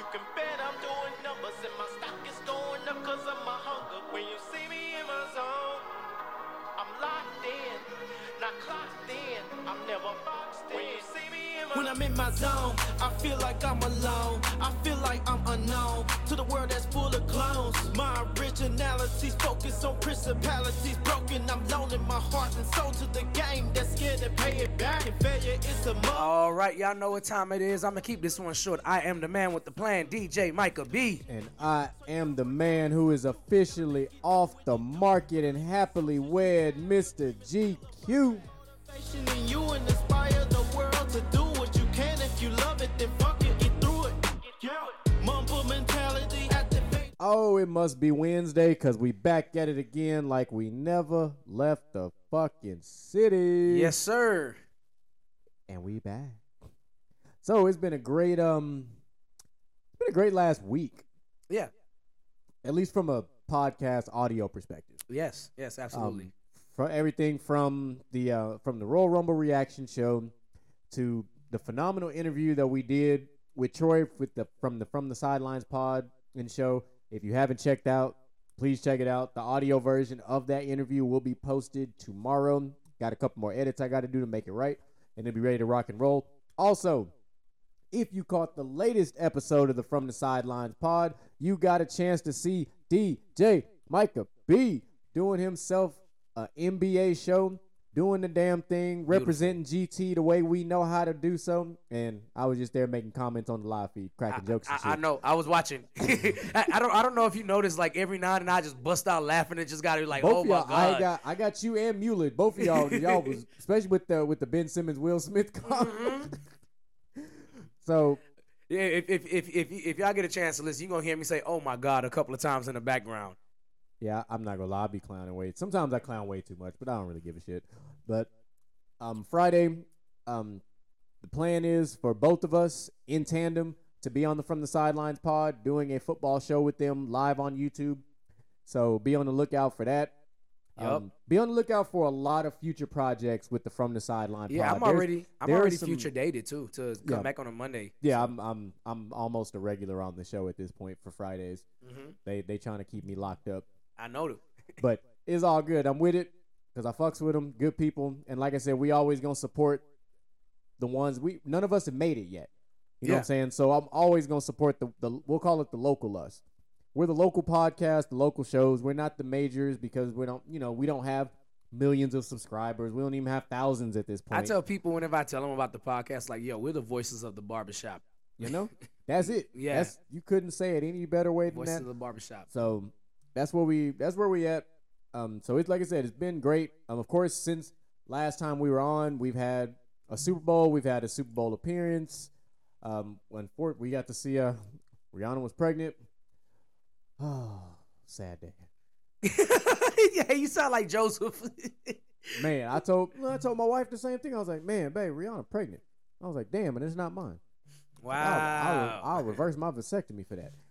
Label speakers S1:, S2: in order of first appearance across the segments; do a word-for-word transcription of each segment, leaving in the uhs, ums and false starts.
S1: can bet I'm doing numbers and my stock is going up cause of my hunger. When you see me in my zone, I'm locked in, not clocked in. I'm never boxed in. When you see me in my When I'm in my zone, I feel like I'm alone. I feel like I'm unknown to the world that's full of clones. My originality's focused on principalities broken. I'm loaning my heart and soul to the game that's scared to pay it back. And failure is a mo-
S2: All right, y'all know what time it is. I'm gonna keep this one short. I am the man with the plan, D J Micah B.
S3: And I am the man who is officially off the market and happily wed, Mister G Q.
S1: And you inspire the world to do what you can. If you love it, then fuck it, get through it. Yeah. Mumble mentality activate.
S3: Oh, it must be Wednesday because we back at it again like we never left the fucking city.
S2: Yes, sir.
S3: And we back. So it's been a great um it's been a great last week.
S2: Yeah.
S3: At least from a podcast audio perspective.
S2: Yes, yes, absolutely.
S3: Um, for everything from the uh, from the Royal Rumble reaction show to the phenomenal interview that we did with Troy with the from the from the sidelines pod and show. If you haven't checked out, please check it out. The audio version of that interview will be posted tomorrow. Got a couple more edits I got to do to make it right, and it'll be ready to rock and roll. Also, if you caught the latest episode of the From the Sidelines pod, you got a chance to see D J Micah B doing himself an N B A show, doing the damn thing, representing G T the way we know how to do so. And I was just there making comments on the live feed, cracking
S2: I,
S3: jokes and
S2: I,
S3: shit.
S2: I know. I was watching. I, I don't. I don't know if you noticed. Like every now and then, I just bust out laughing and just got to be like,
S3: Both
S2: "Oh
S3: of
S2: my
S3: y'all,
S2: god!"
S3: I got, I got you and Mullet. Both of y'all, y'all was especially with the with the Ben Simmons, Will Smith comment.
S2: Mm-hmm.
S3: So
S2: yeah, if if if if if y'all get a chance to listen, you are gonna hear me say, "Oh my god," a couple of times in the background.
S3: yeah, I'm not gonna lie, I be clowning way. Sometimes I clown way too much, but I don't really give a shit. But um, Friday, um, the plan is for both of us in tandem to be on the From the Sidelines pod, doing a football show with them live on YouTube. So be on the lookout for that.
S2: Yep.
S3: Um, be on the lookout for a lot of future projects with the From the Sideline
S2: Yeah,
S3: pod.
S2: I'm
S3: There's-
S2: already. I'm
S3: there are
S2: already
S3: some-
S2: future dated too to come
S3: Yeah.
S2: back on a Monday.
S3: Yeah, I'm I'm I'm almost a regular on the show at this point for Fridays.
S2: Mm-hmm.
S3: They they trying to keep me locked up.
S2: I know. The,
S3: But it's all good. I'm with it because I fucks with them. Good people. And like I said, we always going to support the ones. we. None of us have made it yet. You know
S2: Yeah.
S3: what I'm saying? So I'm always going to support the, the, we'll call it the local us. We're the local podcast, the local shows. We're not the majors because we don't, you know, we don't have millions of subscribers. We don't even have thousands at this point.
S2: I tell people whenever I tell them about the podcast, like, "Yo, we're the voices of the barbershop."
S3: You know? That's it.
S2: Yeah.
S3: That's, you couldn't say it any better way than
S2: Voices
S3: that.
S2: of the barbershop.
S3: So that's where we that's where we at. Um, so it's like I said, it's been great. Um, of course, since last time we were on, we've had a Super Bowl, we've had a Super Bowl appearance. Um, when for, we got to see uh, Rihanna was pregnant. Oh, sad day.
S2: Yeah, you sound like Joseph.
S3: Man, I told I told my wife the same thing. I was like, man, babe, Rihanna pregnant. I was like, damn, and it's not mine.
S2: Wow.
S3: I'll, I'll, I'll reverse my vasectomy for that.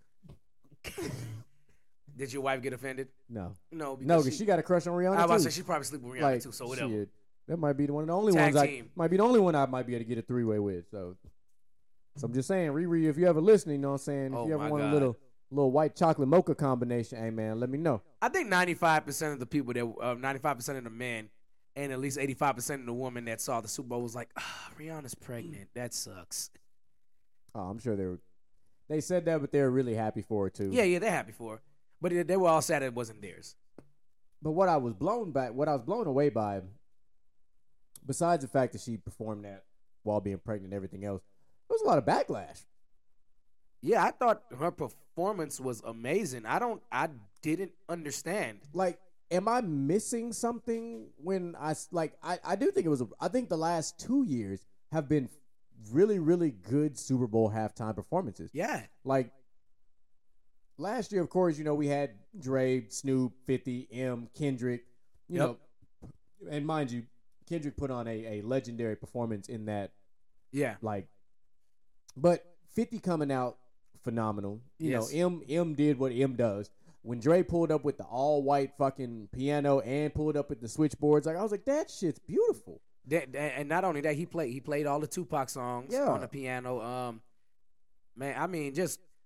S2: Did your wife get offended?
S3: No,
S2: No, because
S3: no, because
S2: she,
S3: she got a crush on Rihanna
S2: I was about
S3: too.
S2: to say she probably sleep with Rihanna
S3: Like,
S2: too. So whatever.
S3: shit, that might be the one of the only
S2: Tag
S3: ones
S2: team.
S3: I might be the only one I might be able to get a three way with. So, so I'm just saying, Riri, if you ever listening, you know what I'm saying?
S2: Oh
S3: if you ever
S2: my
S3: want
S2: God.
S3: a little little white chocolate mocha combination, hey man, let me know.
S2: I think ninety-five percent of the people that, uh, ninety-five percent of the men, and at least eighty-five percent of the women that saw the Super Bowl was like, ah, Rihanna's pregnant. That sucks.
S3: Oh, I'm sure they were. They said that, but they were really happy for her too.
S2: Yeah, yeah, they're happy for her. But they- they were all sad it wasn't theirs.
S3: But what I was blown by, what I was blown away by, besides the fact that she performed that while being pregnant and everything else, there was a lot of backlash.
S2: Yeah, I thought her performance was amazing. I don't, I didn't understand.
S3: Like, am I missing something when I s- like? I, I do think it was. A, I think the last two years have been really, really good Super Bowl halftime performances.
S2: Yeah.
S3: Like last year, of course, you know we had Dre, Snoop, fifty, M, Kendrick. You
S2: Yep.
S3: know, and mind you, Kendrick put on a, a legendary performance in that.
S2: Yeah.
S3: Like, but fifty coming out phenomenal. You
S2: Yes.
S3: know, M M did what M does. When Dre pulled up with the all white fucking piano and pulled up with the switchboards, like I was like, that shit's beautiful.
S2: That, that- and not only that, he played he played all the Tupac songs
S3: Yeah.
S2: on the piano. Um, man, I mean, just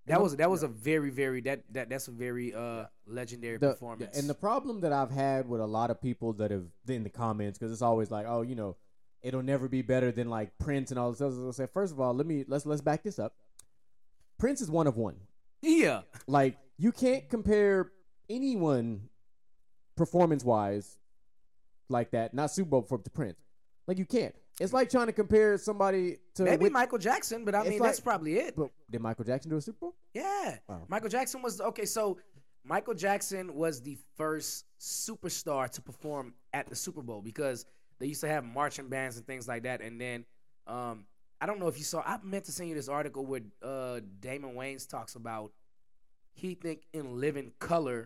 S2: That was that was a very very that that that's a very uh legendary
S3: the,
S2: performance.
S3: And the problem that I've had with a lot of people that have in the comments, because it's always like, oh, you know, it'll never be better than like Prince and all this other stuff. I say, first of all, let me let's let's back this up. Prince is one of one.
S2: Yeah,
S3: Like you can't compare anyone performance wise like that, not Super Bowl for to Prince. Like you can't. It's like trying to compare somebody to
S2: maybe
S3: with,
S2: Michael Jackson, but I
S3: it's
S2: mean
S3: like-
S2: that's probably it.
S3: But did Michael Jackson do a Super Bowl?
S2: Yeah,
S3: Wow.
S2: Michael Jackson was okay. So Michael Jackson was the first superstar to perform at the Super Bowl because they used to have marching bands and things like that. And then um, I don't know if you saw. I meant to send you this article where uh, Damon Wayans talks about he think In Living Color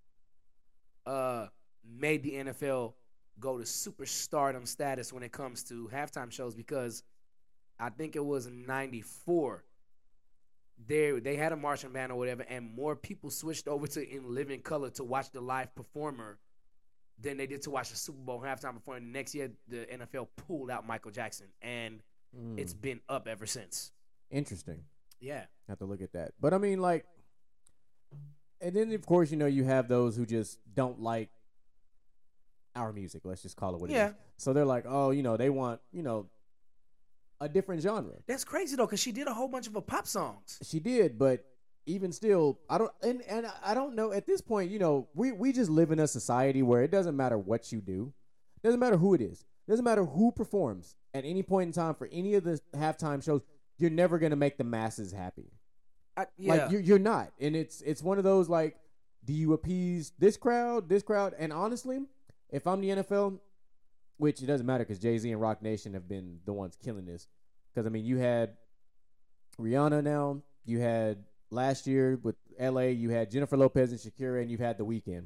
S2: uh, made the N F L go to superstardom status when it comes to halftime shows because I think it was in ninety-four. They they had a marching band or whatever, and more people switched over to In Living Color to watch the live performer than they did to watch the Super Bowl halftime performance. The next year, the N F L pulled out Michael Jackson, and
S3: Mm,
S2: it's been up ever since.
S3: interesting.
S2: Yeah,
S3: Have to look at that. But I mean, like, and then of course, you know, you have those who just don't like our music. Let's just call it what it
S2: Yeah.
S3: is. So they're like, oh, you know, they want, you know, a different genre.
S2: that's crazy though, because she did a whole bunch of her pop songs.
S3: She did, but even still, I don't, and, and I don't know. At this point, you know, we we just live in a society where it doesn't matter what you do, doesn't matter who it is, doesn't matter who performs at any point in time for any of the halftime shows. You're never gonna make the masses happy.
S2: I, yeah,
S3: Like you're, you're not, and it's it's one of those like, do you appease this crowd, this crowd? And honestly, if I'm the N F L, which it doesn't matter because Jay-Z and Rock Nation have been the ones killing this. Because I mean, you had Rihanna now, you had last year with L A, you had Jennifer Lopez and Shakira, and you've had The Weeknd.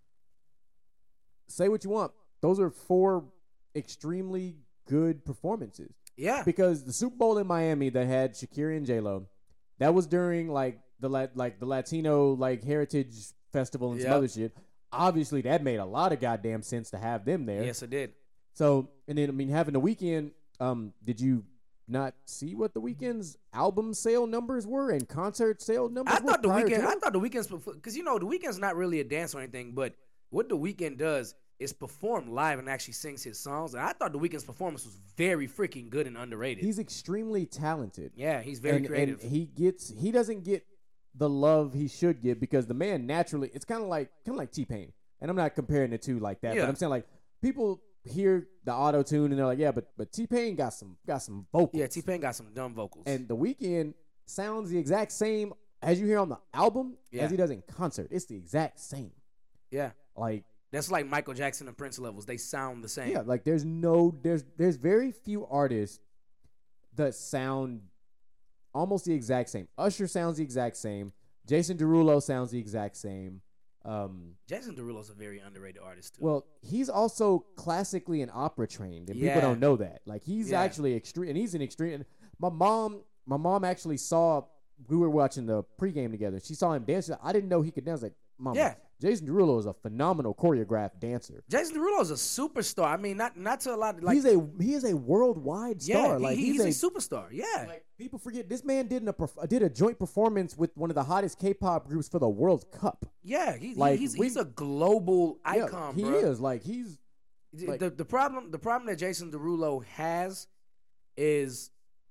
S3: Say what you want; those are four extremely good performances.
S2: yeah,
S3: Because the Super Bowl in Miami that had Shakira and J Lo, that was during like the la- like the Latino like Heritage Festival and some
S2: Yep.
S3: other shit. Obviously, that made a lot of goddamn sense to have them there.
S2: yes, it did.
S3: So, and then I mean, having The Weeknd. Um, did you not see what The Weeknd's album sale numbers were and concert sale numbers?
S2: I
S3: were
S2: thought the
S3: prior
S2: weekend.
S3: to
S2: I
S3: it?
S2: thought the weekend's because you know the weekend's not really a dance or anything, but what the weekend does is perform live and actually sings his songs. And I thought the weekend's performance was very freaking good and underrated.
S3: He's extremely talented.
S2: yeah, he's very
S3: and,
S2: creative.
S3: and he gets he doesn't get the love he should get because the man naturally it's kind of like kind of like T-Pain, and I'm not comparing the two like that,
S2: Yeah.
S3: but I'm saying like people hear the auto tune and they're like, yeah, but but T-Pain got some got some vocals.
S2: yeah, T Pain got some dumb vocals.
S3: And The Weeknd sounds the exact same as you hear on the album
S2: Yeah.
S3: as he does in concert. It's the exact same.
S2: yeah,
S3: Like
S2: that's like Michael Jackson and Prince levels. They sound the same.
S3: yeah, like there's no there's there's very few artists that sound almost the exact same. Usher sounds the exact same. Jason Derulo sounds the exact same. Um,
S2: Jason Derulo's a very underrated artist too.
S3: well, he's also classically and opera trained, and
S2: Yeah.
S3: people don't know that. Like he's
S2: Yeah.
S3: actually extreme, and he's an extreme. My mom, my mom actually saw. We were watching the pregame together. She saw him dance. I didn't know he could dance. Like, mom,
S2: Yeah.
S3: Jason Derulo is a phenomenal choreographed dancer.
S2: Jason Derulo's a superstar. I mean, not not to a lot of like
S3: he's a he is a worldwide
S2: yeah,
S3: star.
S2: he-
S3: like
S2: he-
S3: he's,
S2: he's, a, superstar. Yeah,
S3: like people forget this man did a perf- did a joint performance with one of the hottest K-pop groups for the World Cup.
S2: yeah, he,
S3: Like,
S2: he's
S3: we-
S2: he's a global
S3: Yeah,
S2: icon.
S3: he
S2: bruh.
S3: is like he's
S2: The-
S3: Like-
S2: the the problem the problem that Jason Derulo has is,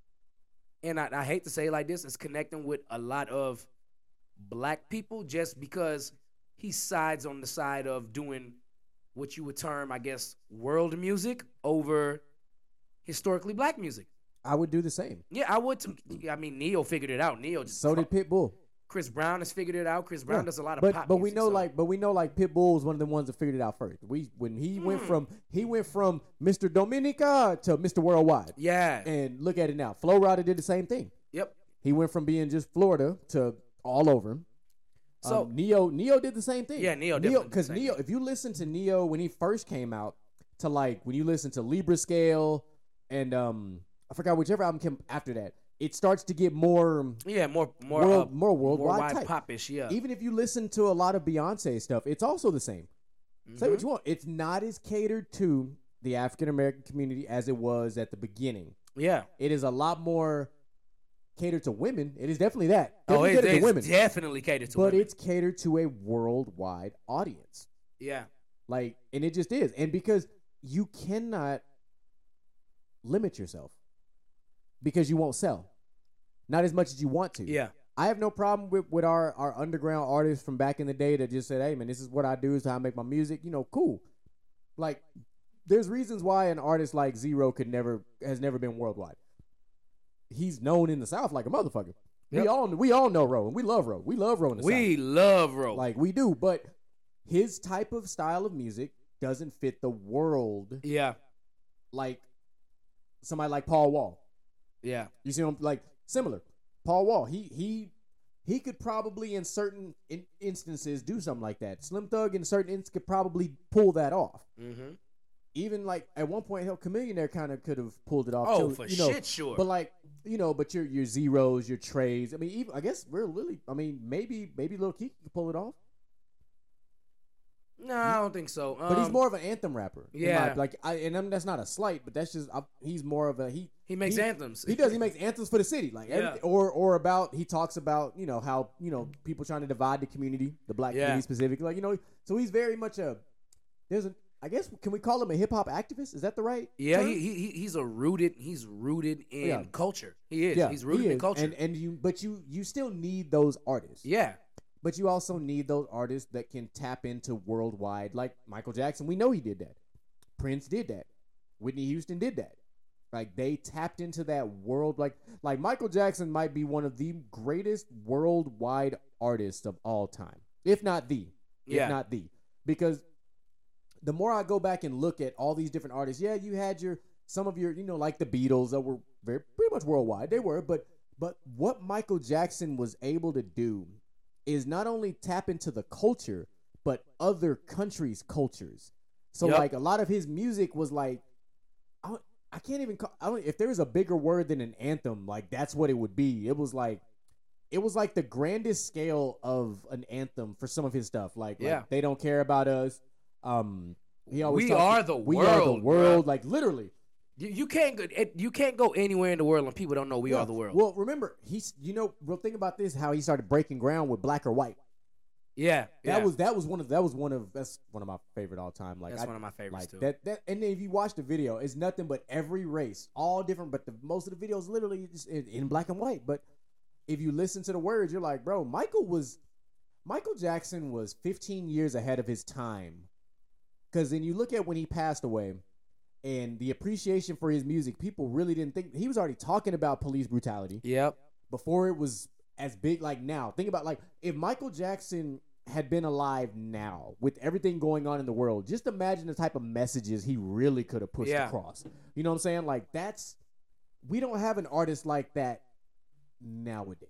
S2: and I, I hate to say it like this, is connecting with a lot of black people just because he sides on the side of doing what you would term, I guess, world music over historically black music.
S3: I would do the same.
S2: Yeah, I would. Too. I mean, Neo figured it out. Neo just
S3: So did Pitbull.
S2: Chris Brown has figured it out. Chris Brown
S3: Yeah.
S2: does a lot of
S3: But
S2: pop
S3: but we
S2: music,
S3: know
S2: so-
S3: like but we know like Pitbull is one of the ones that figured it out first. We when he went
S2: Hmm.
S3: from he went from Mister Dominica to Mister Worldwide.
S2: yeah,
S3: And look at it now. Flo Rida did the same thing.
S2: yep.
S3: He went from being just Florida to all over.
S2: So-
S3: um, Neo Neo did the same thing.
S2: Yeah, Neo definitely did the
S3: because
S2: same
S3: Neo, if you listen to Neo when he first came out, to like when you listen to Libra Scale and um I forgot whichever album came after that, it starts to get more.
S2: Yeah, more more
S3: World-
S2: uh,
S3: more worldwide
S2: worldwide
S3: type.
S2: popish. Yeah,
S3: Even if you listen to a lot of Beyonce stuff, it's also the same. Say
S2: Mm-hmm.
S3: what you want. It's not as catered to the African American community as it was at the beginning.
S2: yeah.
S3: It is a lot more catered to women. It is definitely that.
S2: Oh,
S3: Definitely
S2: it,
S3: catered to
S2: it's
S3: women.
S2: definitely catered to
S3: But
S2: women.
S3: it's catered to a worldwide audience.
S2: Yeah.
S3: Like, and it just is. And because you cannot limit yourself because you won't sell. Not as much as you want to.
S2: Yeah.
S3: I have no problem with, with our, our underground artists from back in the day that just said, hey, man, this is what I do. This is how I make my music. You know, cool. Like, there's reasons why an artist like Zero could never, has never been worldwide. He's known in the South like a motherfucker.
S2: Yep.
S3: We all we all know Ro, and we love Ro. We love Ro in the
S2: We
S3: South.
S2: love Ro.
S3: Like, we do. But his type of style of music doesn't fit the world
S2: yeah.
S3: like somebody like Paul Wall.
S2: Yeah.
S3: You see him like similar. Paul Wall, he he he could probably in certain in instances do something like that. Slim Thug in certain instances could probably pull that off.
S2: Mm-hmm.
S3: Even like at one point, hell, Chamillionaire kind of could have pulled it off.
S2: Oh,
S3: too,
S2: for
S3: you know,
S2: shit, sure.
S3: But like you know, but your your zeros, your trades. I mean, even I guess we're really. I mean, maybe maybe Lil Keith could pull it off.
S2: No, I don't think so. Um,
S3: But he's more of an anthem rapper. in
S2: yeah.
S3: my- like I and I'm, that's not a slight, but that's just I, he's more of a he.
S2: He makes
S3: he,
S2: anthems.
S3: He does. He makes anthems for the city, like
S2: Yeah.
S3: everything, or or about. He talks about you know how you know people trying to divide the community, the black
S2: Yeah.
S3: community specifically. Like you know, so he's very much a. There's a. I guess can we call him a hip hop activist? Is that the right?
S2: Yeah,
S3: term?
S2: he, he he's a rooted. He's rooted in
S3: Yeah.
S2: culture. He is.
S3: yeah,
S2: he's rooted
S3: he
S2: in
S3: is.
S2: culture.
S3: And and you, but you you still need those artists.
S2: yeah,
S3: But you also need those artists that can tap into worldwide, like Michael Jackson. We know he did that. Prince did that. Whitney Houston did that. Like they tapped into that world. Like like Michael Jackson might be one of the greatest worldwide artists of all time, if not the,
S2: Yeah.
S3: if not the, because the more I go back and look at all these different artists, yeah, you had your some of your you know like the Beatles that were very pretty much worldwide. They were, but but what Michael Jackson was able to do is not only tap into the culture, but other countries' cultures. So
S2: Yep.
S3: like a lot of his music was like, I, don't- I can't even call, I don't, if there was a bigger word than an anthem, like that's what it would be. It was like, it was like the grandest scale of an anthem for some of his stuff. Like, like,
S2: Yeah.
S3: they don't care about us. Um, he always
S2: We
S3: talks-
S2: are the
S3: we are the
S2: world,
S3: world.
S2: bruh.
S3: Like literally.
S2: you, you can't go. it- You can't go anywhere in the world and people don't know we
S3: Yeah.
S2: are the world.
S3: Well, remember he's you know real thing about this how he started breaking ground with Black or White.
S2: yeah,
S3: That
S2: yeah.
S3: was that was one of that was one of that's one of my favorite all time. Like
S2: That's
S3: I,
S2: one of my favorites
S3: like
S2: too.
S3: that that and then if you watch the video, it's nothing but every race, all different. But the most of the videos literally just in, in black and white. But if you listen to the words, you're like, bro, Michael was Michael Jackson was fifteen years ahead of his time. Because then you look at when he passed away, and the appreciation for his music, people really didn't think he was already talking about police brutality
S2: Yep.
S3: before it was as big like now. Think about like if Michael Jackson had been alive now with everything going on in the world, just imagine the type of messages he really could have pushed
S2: Yeah.
S3: across. You know what I'm saying? Like that's we don't have an artist like that nowadays.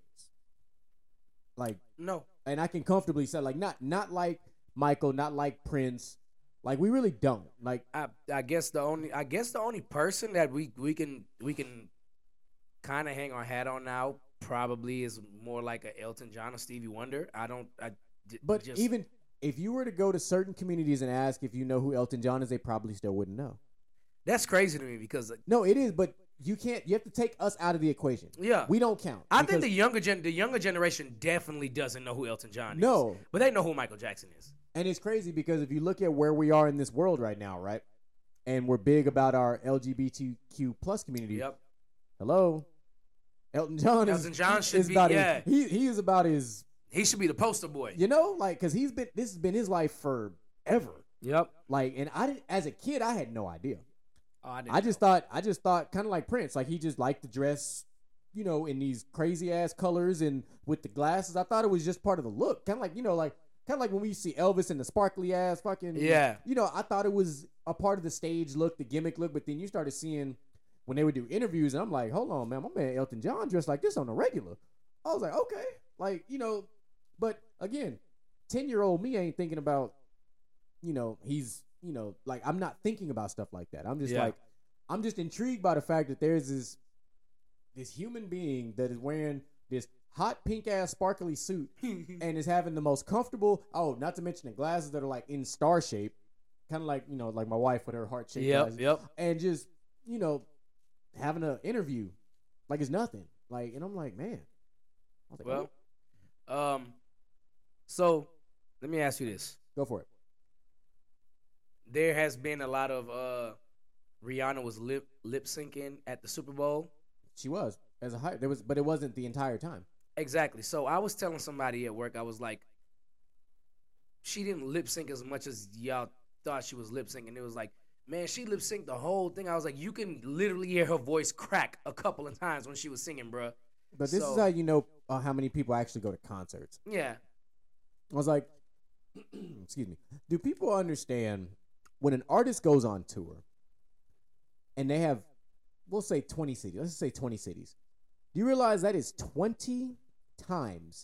S3: Like
S2: No.
S3: and I can comfortably say like not not like Michael, not like Prince. Like we really don't. Like
S2: I I guess the only I guess the only person that we we can we can kind of hang our hat on now probably is more like a Elton John or Stevie Wonder. I don't. I. j-
S3: but
S2: just,
S3: even if you were to go to certain communities and ask if you know who Elton John is, they probably still wouldn't know.
S2: that's crazy to me because
S3: No, it is, but you can't. You have to take us out of the equation.
S2: yeah,
S3: We don't count.
S2: I think
S3: because-
S2: the younger gen the younger generation definitely doesn't know who Elton John is.
S3: No.
S2: but they know who Michael Jackson is.
S3: and it's crazy because if you look at where we are in this world right now, right, and we're big about our L G B T Q plus community.
S2: Yep.
S3: Hello, Elton John is
S2: Elton John should
S3: is
S2: be-
S3: about
S2: yeah.
S3: his, he he is about his
S2: He should be the poster boy.
S3: you know like because he's been this has been his life forever.
S2: Yep.
S3: Like, and I didn't as a kid I had no idea.
S2: Oh, I, didn't
S3: I just
S2: know.
S3: thought I just thought kind of like Prince, like he just liked to dress, you know, in these crazy ass colors and with the glasses. I thought it was just part of the look, kind of like you know, like kind of like when we see Elvis in the sparkly ass fucking
S2: Yeah.
S3: You know, I thought it was a part of the stage look, the gimmick look, but then you started seeing when they would do interviews, and I'm like, hold on, man, my man Elton John dressed like this on the regular. I was like, okay, like you know, but again, ten year old me ain't thinking about, you know, he's you know, like I'm not thinking about stuff like that. I'm just
S2: Yeah.
S3: like. I'm just intrigued by the fact that there's this this human being that is wearing this hot pink ass sparkly suit and is having the most comfortable. Oh, not to mention the glasses that are like in star shape, kind of like you know, like my wife with her heart shaped
S2: Yep.
S3: glasses,
S2: Yep.
S3: and just you know, having an interview like it's nothing. Like, and I'm like, man. I was like,
S2: Well,
S3: oh,
S2: um, so let me ask you this:
S3: go for it.
S2: there has been a lot of uh, Rihanna was lip lip syncing at the Super Bowl.
S3: She was as a high. There was, but it wasn't the entire time.
S2: Exactly. So I was telling somebody at work, I was like, she didn't lip sync as much as y'all thought she was lip syncing. It was like, man, she lip synced the whole thing. I was like, you can literally hear her voice crack a couple of times when she was singing, bruh.
S3: But this
S2: So-
S3: is how you know uh, how many people actually go to concerts.
S2: Yeah.
S3: I was like, excuse me. Do people understand when an artist goes on tour and they have, we'll say twenty cities. Let's just say twenty cities. Do you realize that is twenty times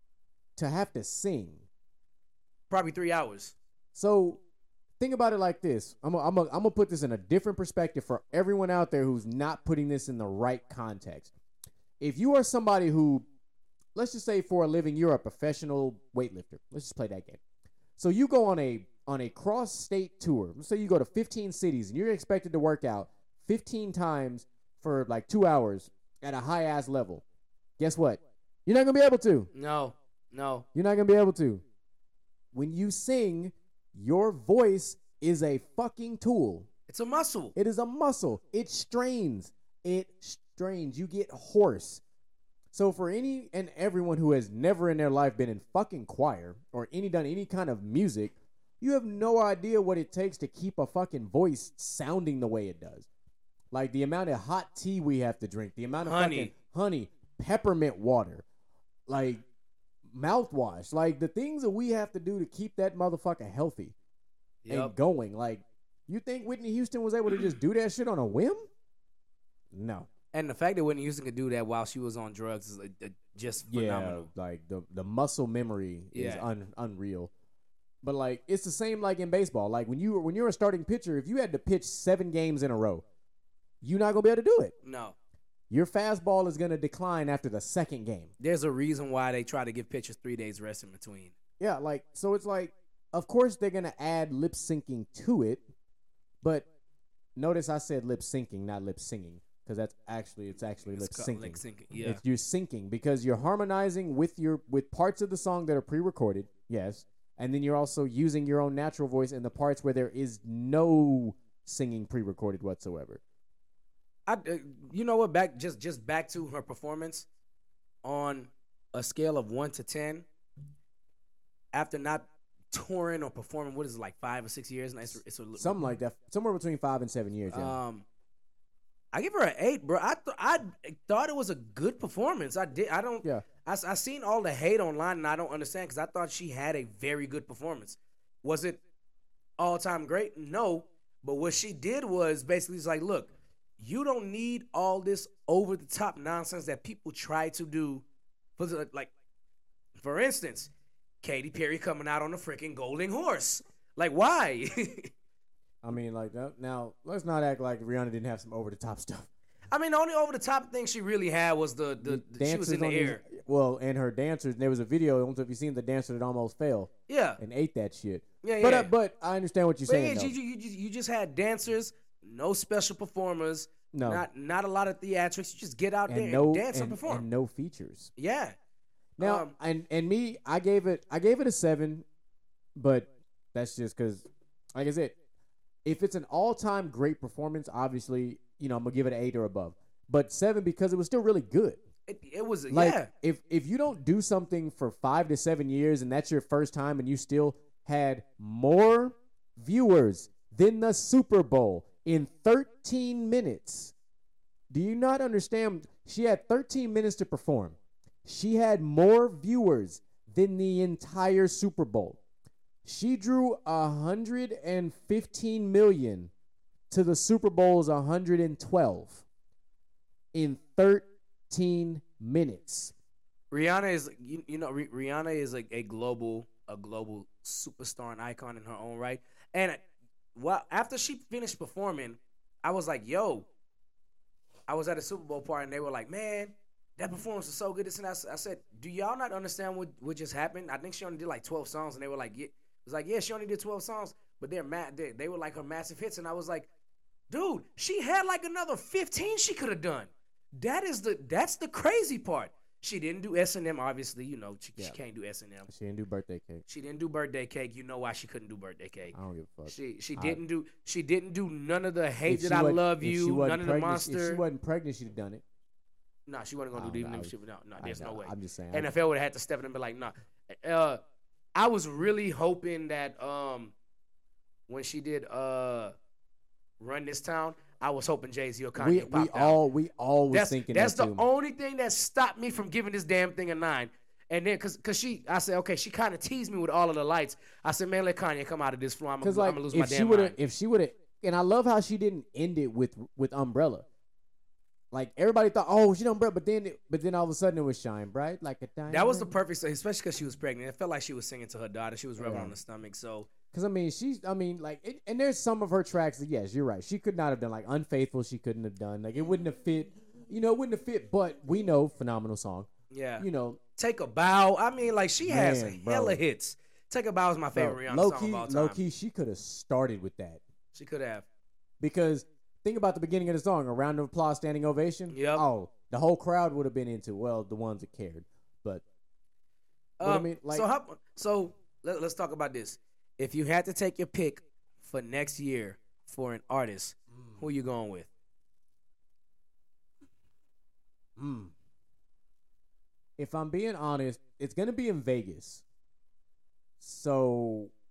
S3: to have to sing?
S2: Probably three hours.
S3: So think about it like this. I'm going I'm to I'm gonna put this in a different perspective for everyone out there who's not putting this in the right context. If you are somebody who, let's just say for a living, you're a professional weightlifter. Let's just play that game. So you go on a on a cross-state tour. Let's say you go to fifteen cities and you're expected to work out fifteen times for like two hours at a high-ass level. Guess what? You're not going to be able to.
S2: No. No.
S3: You're not going to be able to. When you sing, your voice is a fucking tool.
S2: It's a muscle.
S3: It is a muscle. It strains. It strains. You get hoarse. So for any and everyone who has never in their life been in fucking choir or any done any kind of music, you have no idea what it takes to keep a fucking voice sounding the way it does. Like the amount of hot tea we have to drink, the amount of
S2: Honey.
S3: fucking honey, peppermint water, like mouthwash, like the things that we have to do to keep that motherfucker healthy and
S2: Yep.
S3: going. Like, you think Whitney Houston was able to just do that shit on a whim? No.
S2: And the fact that Whitney Houston could do that while she was on drugs is uh, uh, just phenomenal.
S3: Yeah, like the the muscle memory is
S2: Yeah.
S3: un, unreal. But like it's the same like in baseball. Like when you when you're a starting pitcher, if you had to pitch seven games in a row, you're not gonna be able to do it.
S2: No.
S3: Your fastball is gonna decline after the second game.
S2: There's a reason why they try to give pitchers three days rest in between.
S3: Yeah, like so it's like, of course they're gonna add lip syncing to it, but notice I said lip syncing, not lip singing, because that's actually it's actually lip
S2: It's called
S3: syncing.
S2: lip syncing, yeah.
S3: It's, you're syncing because you're harmonizing with your with parts of the song that are pre-recorded, yes, and then you're also using your own natural voice in the parts where there is no singing pre-recorded whatsoever.
S2: I, uh, you know what? Back just just back to her performance on a scale of one to ten. After not touring or performing, what is it, like five or six years? And it's, it's a,
S3: Something like that, somewhere between five and seven years. Yeah.
S2: Um, I give her an eight, bro. I th- I thought it was a good performance. I did. I don't.
S3: Yeah.
S2: I I seen all the hate online, and I don't understand because I thought she had a very good performance. Was it all time great? No. But what she did was basically it's like, look, you don't need all this over the top nonsense that people try to do. For the, like, for instance, Katy Perry coming out on a freaking golden horse. Like, why?
S3: I mean, like now, now, let's not act like Rihanna didn't have some over the top stuff.
S2: I mean, the only over the top thing she really had was the the, the she was in the
S3: on
S2: air.
S3: these- well, and her dancers. There was a video. I don't know if you've seen the dancer that almost fell
S2: Yeah,
S3: and ate that shit.
S2: yeah,
S3: But
S2: yeah.
S3: uh, but I understand what you're
S2: But
S3: saying.
S2: yeah,
S3: though.
S2: you, you, you, you just had dancers, no special performers,
S3: No.
S2: not not a lot of theatrics. You just get out there
S3: and no
S2: and dance and,
S3: and,
S2: perform.
S3: and no features.
S2: yeah.
S3: Now
S2: Um,
S3: and and me, I gave it I gave it a seven, but that's just because, like I said, if it's an all time great performance, obviously you know I'm gonna give it an eight or above. But seven because it was still really good.
S2: It, it was
S3: Like
S2: yeah.
S3: if if you don't do something for five to seven years and that's your first time and you still had more viewers than the Super Bowl in thirteen minutes, do you not understand? She had thirteen minutes to perform. She had more viewers than the entire Super Bowl. She drew one hundred fifteen million to the Super Bowl's one hundred twelve in thirteen minutes.
S2: Rihanna is you, you know Rih- Rihanna is like a global a global superstar and icon in her own right. And well, after she finished performing, I was like, "Yo," I was at a Super Bowl party and they were like, "Man, that performance was so good." This and that. I said, "Do y'all not understand what, what just happened?" I think she only did like twelve songs, and they were like, "Yeah." It was like, "Yeah, she only did twelve songs, but they're mad. They, they were like her massive hits." And I was like, "Dude, she had like another fifteen she could have done. That is the that's the crazy part. She didn't do S and M, obviously. You know, she,
S3: Yeah.
S2: she can't do S and M.
S3: She didn't do birthday cake.
S2: She didn't do birthday cake. You know why she couldn't do birthday cake.
S3: I don't give a fuck.
S2: She she
S3: I-
S2: didn't do she didn't do none of the hate
S3: If
S2: that
S3: she
S2: I
S3: wasn't-
S2: love
S3: if she
S2: you,
S3: wasn't
S2: none of the
S3: pregnant- If she
S2: monster.
S3: wasn't pregnant, she'd have done it.
S2: Nah, she wasn't
S3: I
S2: gonna do it
S3: don't
S2: even
S3: know.
S2: if she no, no,
S3: I
S2: there's no
S3: know.
S2: way.
S3: I'm just saying.
S2: N F L would have had to step in and be like, nah. Uh, I was really hoping that um when she did uh Run This Town, I was hoping Jay-Z or Kanye
S3: we
S2: popped
S3: we
S2: out.
S3: all we all was
S2: that's
S3: thinking
S2: that's
S3: that
S2: the
S3: too.
S2: only thing that stopped me from giving this damn thing a nine. And then, cause, cause she, I said, okay, she kind of teased me with all of the lights. I said, man, let Kanye come out of this floor. I'm
S3: Because
S2: gonna
S3: like
S2: lose my
S3: if she
S2: damn
S3: would have
S2: mind.
S3: if she would have and I love how she didn't end it with with Umbrella. Like everybody thought, oh, she done Umbrella, but then it, but then all of a sudden it was Shine Bright like a diamond.
S2: That was the perfect, especially because she was pregnant. It felt like she was singing to her daughter. She was rubbing
S3: Yeah.
S2: on the stomach. So
S3: Because I mean, she's. I mean, like, it, and there's some of her tracks that, yes, you're right. She could not have done like Unfaithful. She couldn't have done like it wouldn't have fit. You know, it wouldn't have fit. But we know, phenomenal song.
S2: yeah,
S3: You know,
S2: Take a Bow. I mean, like she has
S3: Man, bro.
S2: hella hits. Take a Bow is my favorite Rihanna
S3: low
S2: song
S3: key,
S2: of all time.
S3: low key, she could have started with that
S2: She could have.
S3: because think about the beginning of the song, a round of applause, standing ovation.
S2: Yep.
S3: Oh, the whole crowd would have been into. Well, the ones that cared, but But I
S2: Um,
S3: mean, like-
S2: so how, so let, let's talk about this. If you had to take your pick for next year for an artist, who you going with?
S3: Hmm. If I'm being honest, it's gonna be in Vegas. So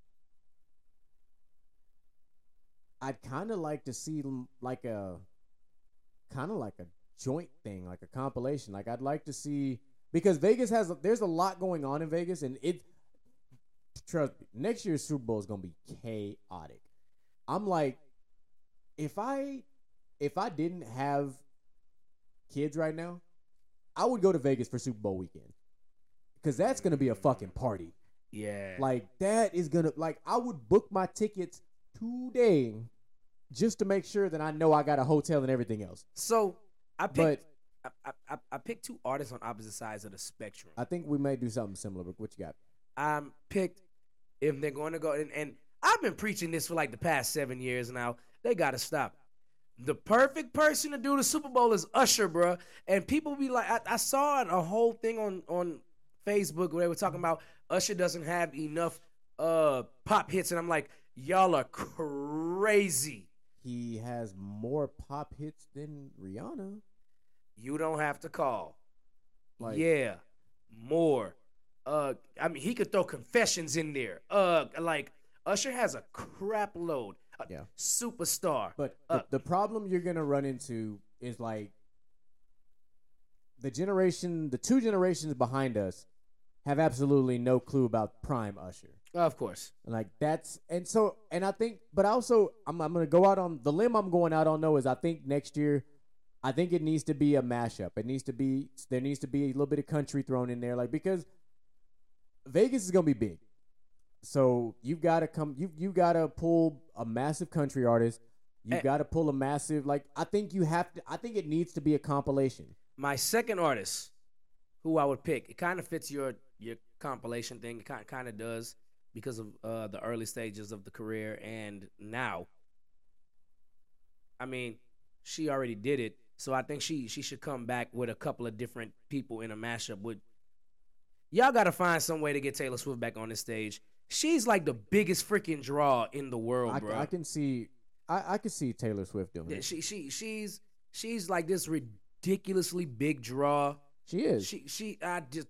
S3: I'd kind of like to see them like a kind of like a joint thing, like a compilation. Like I'd like to see because Vegas has a, there's a lot going on in Vegas, and it trust me, next year's Super Bowl is gonna be chaotic. I'm like, if I if I didn't have kids right now, I would go to Vegas for Super Bowl weekend because that's gonna be a fucking party.
S2: Yeah.
S3: Like that is gonna like I would book my tickets today just to make sure that I know I got a hotel and everything else.
S2: So I
S3: But
S2: picked I, I, I- I picked two artists on opposite sides of the spectrum.
S3: I think we may do something similar. But what you got?
S2: I picked if they're going to go and, and I've been preaching this for like the past seven years now. They got to stop. The perfect person to do the Super Bowl is Usher, bruh. And people be like, I, I saw a whole thing on, on Facebook where they were talking about Usher doesn't have enough uh, pop hits. And I'm like, y'all are crazy.
S3: He has more pop hits than Rihanna.
S2: You don't have to call.
S3: Like-
S2: yeah, more. Uh, I mean, he could throw Confessions in there. Uh, like Usher has a crap load. A
S3: Yeah.
S2: superstar.
S3: But
S2: Uh,
S3: the, the problem you're gonna run into is like the generation, the two generations behind us have absolutely no clue about prime Usher.
S2: Of course.
S3: Like that's and so and I think, but also I'm I'm gonna go out on the limb. I'm going out on though is I think next year, I think it needs to be a mashup. It needs to be there needs to be a little bit of country thrown in there, like because Vegas is gonna be big. So you've got to come. You you got to pull a massive country artist. You
S2: Eh.
S3: got to pull a massive like. I think you have to. I think it needs to be a compilation.
S2: My second artist, who I would pick, it kind of fits your your compilation thing. It kind kind of does because of uh, the early stages of the career and now. I mean, she already did it, so I think she she should come back with a couple of different people in a mashup. With y'all got to find some way to get Taylor Swift back on this stage. She's like the biggest freaking draw in the world,
S3: I,
S2: bro.
S3: I can see. I, I can see Taylor Swift doing
S2: Yeah,
S3: it.
S2: she she she's she's like this ridiculously big draw.
S3: She is.
S2: She she I just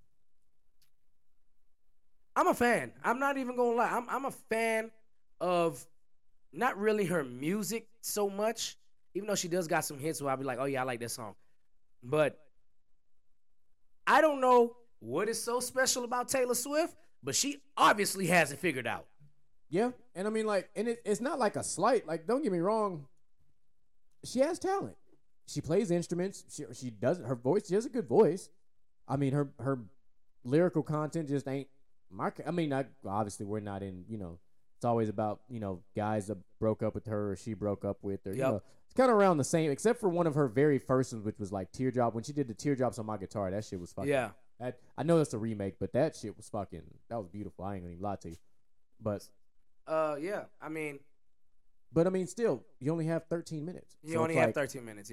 S2: I'm a fan. I'm not even gonna lie. I'm I'm a fan of not really her music so much, even though she does got some hits where I'll be like, oh yeah, I like that song. But I don't know what is so special about Taylor Swift, but she obviously has it figured out.
S3: Yeah, and I mean, like, and it, it's not like a slight. Like, don't get me wrong. She has talent. She plays instruments. She she does her voice. She has a good voice. I mean, her her lyrical content just ain't my. I mean, I, obviously we're not in. You know, it's always about you know guys that broke up with her or she broke up with her. You
S2: Yep.
S3: know, it's kind of around the same, except for one of her very first ones, which was like Teardrop. When she did the Teardrops on My Guitar, that shit was fucking.
S2: Yeah.
S3: That, I know that's a remake, but that shit was fucking. That was beautiful. I ain't gonna even lie to you. But
S2: Uh yeah. I mean,
S3: But I mean, still, you only have thirteen minutes.
S2: you
S3: So
S2: only
S3: it's
S2: have
S3: like,
S2: thirteen minutes, yeah.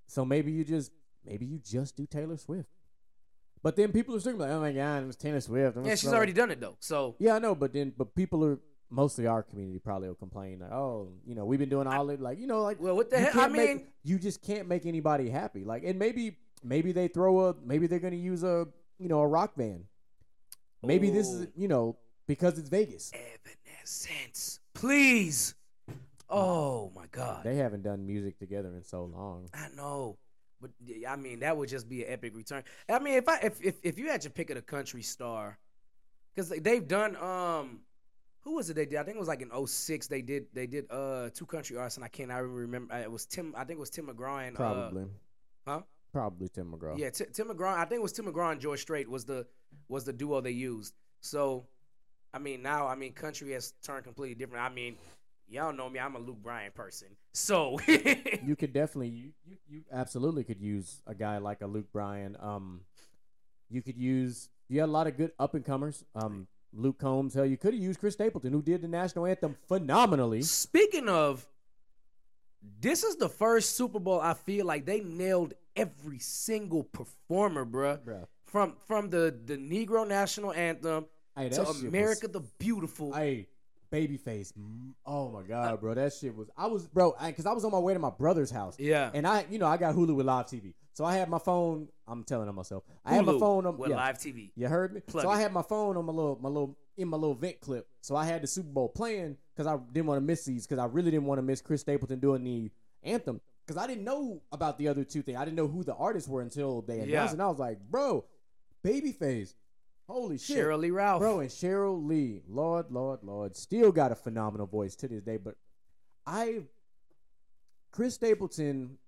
S3: So maybe you just maybe you just do Taylor Swift. But then people are still like, oh my God, it was Taylor Swift.
S2: Yeah, she's already done it though. So
S3: yeah, I know. But then, but people are mostly our community probably will complain like, oh, you know, we've been doing all it like, you know, like
S2: well, what the
S3: you
S2: hell?
S3: can't
S2: I
S3: make-
S2: mean,
S3: you just can't make anybody happy. Like, and maybe maybe they throw a maybe they're gonna use a you know a rock band. Maybe this is
S2: Oh.
S3: you know because it's Vegas.
S2: Evanescence, please. Oh my God.
S3: They haven't done music together in so long.
S2: I know, but yeah, I mean that would just be an epic return. I mean, if I if if, if you had your pick of the country star, because they, they've done um, who was it they did? I think it was like in oh six they did they did uh two country artists and I can't I remember uh, it was Tim I think it was Tim McGraw and
S3: Probably.
S2: uh, huh
S3: Probably Tim McGraw.
S2: yeah T- Tim McGraw I think it was Tim McGraw and George Strait was the was the duo they used. So I mean now I mean country has turned completely different. I mean. Y'all know me. I'm a Luke Bryan person. So
S3: You could definitely you, you you absolutely could use a guy like a Luke Bryan. Um, you could use you had a lot of good up and comers. Um, Luke Combs. Hell, you could have used Chris Stapleton, who did the national anthem phenomenally.
S2: Speaking of, this is the first Super Bowl I feel like they nailed every single performer, bruh.
S3: Bruh.
S2: From from the the Negro national anthem
S3: Hey, that
S2: to
S3: shit was-
S2: America the Beautiful.
S3: Hey, Babyface. mm, Oh my God, bro, that shit was. I was, bro, because I, I was on my way to my brother's house.
S2: yeah,
S3: And I, you know, I got Hulu with live T V, so I had my phone. I'm telling on myself. I had my
S2: Hulu
S3: phone on
S2: with
S3: yeah.
S2: live T V.
S3: You heard me.
S2: Plug
S3: so
S2: it.
S3: I had my phone on my little, my little, in my little vent clip. So I had the Super Bowl playing because I didn't want to miss these because I really didn't want to miss Chris Stapleton doing the anthem because I didn't know about the other two things. I didn't know who the artists were until they announced
S2: Yeah.
S3: it. And I was like, bro, Babyface, holy shit,
S2: Cheryl Lee Ralph.
S3: bro, and Cheryl Lee, Lord, Lord, Lord, still got a phenomenal voice to this day. But I, Chris Stapleton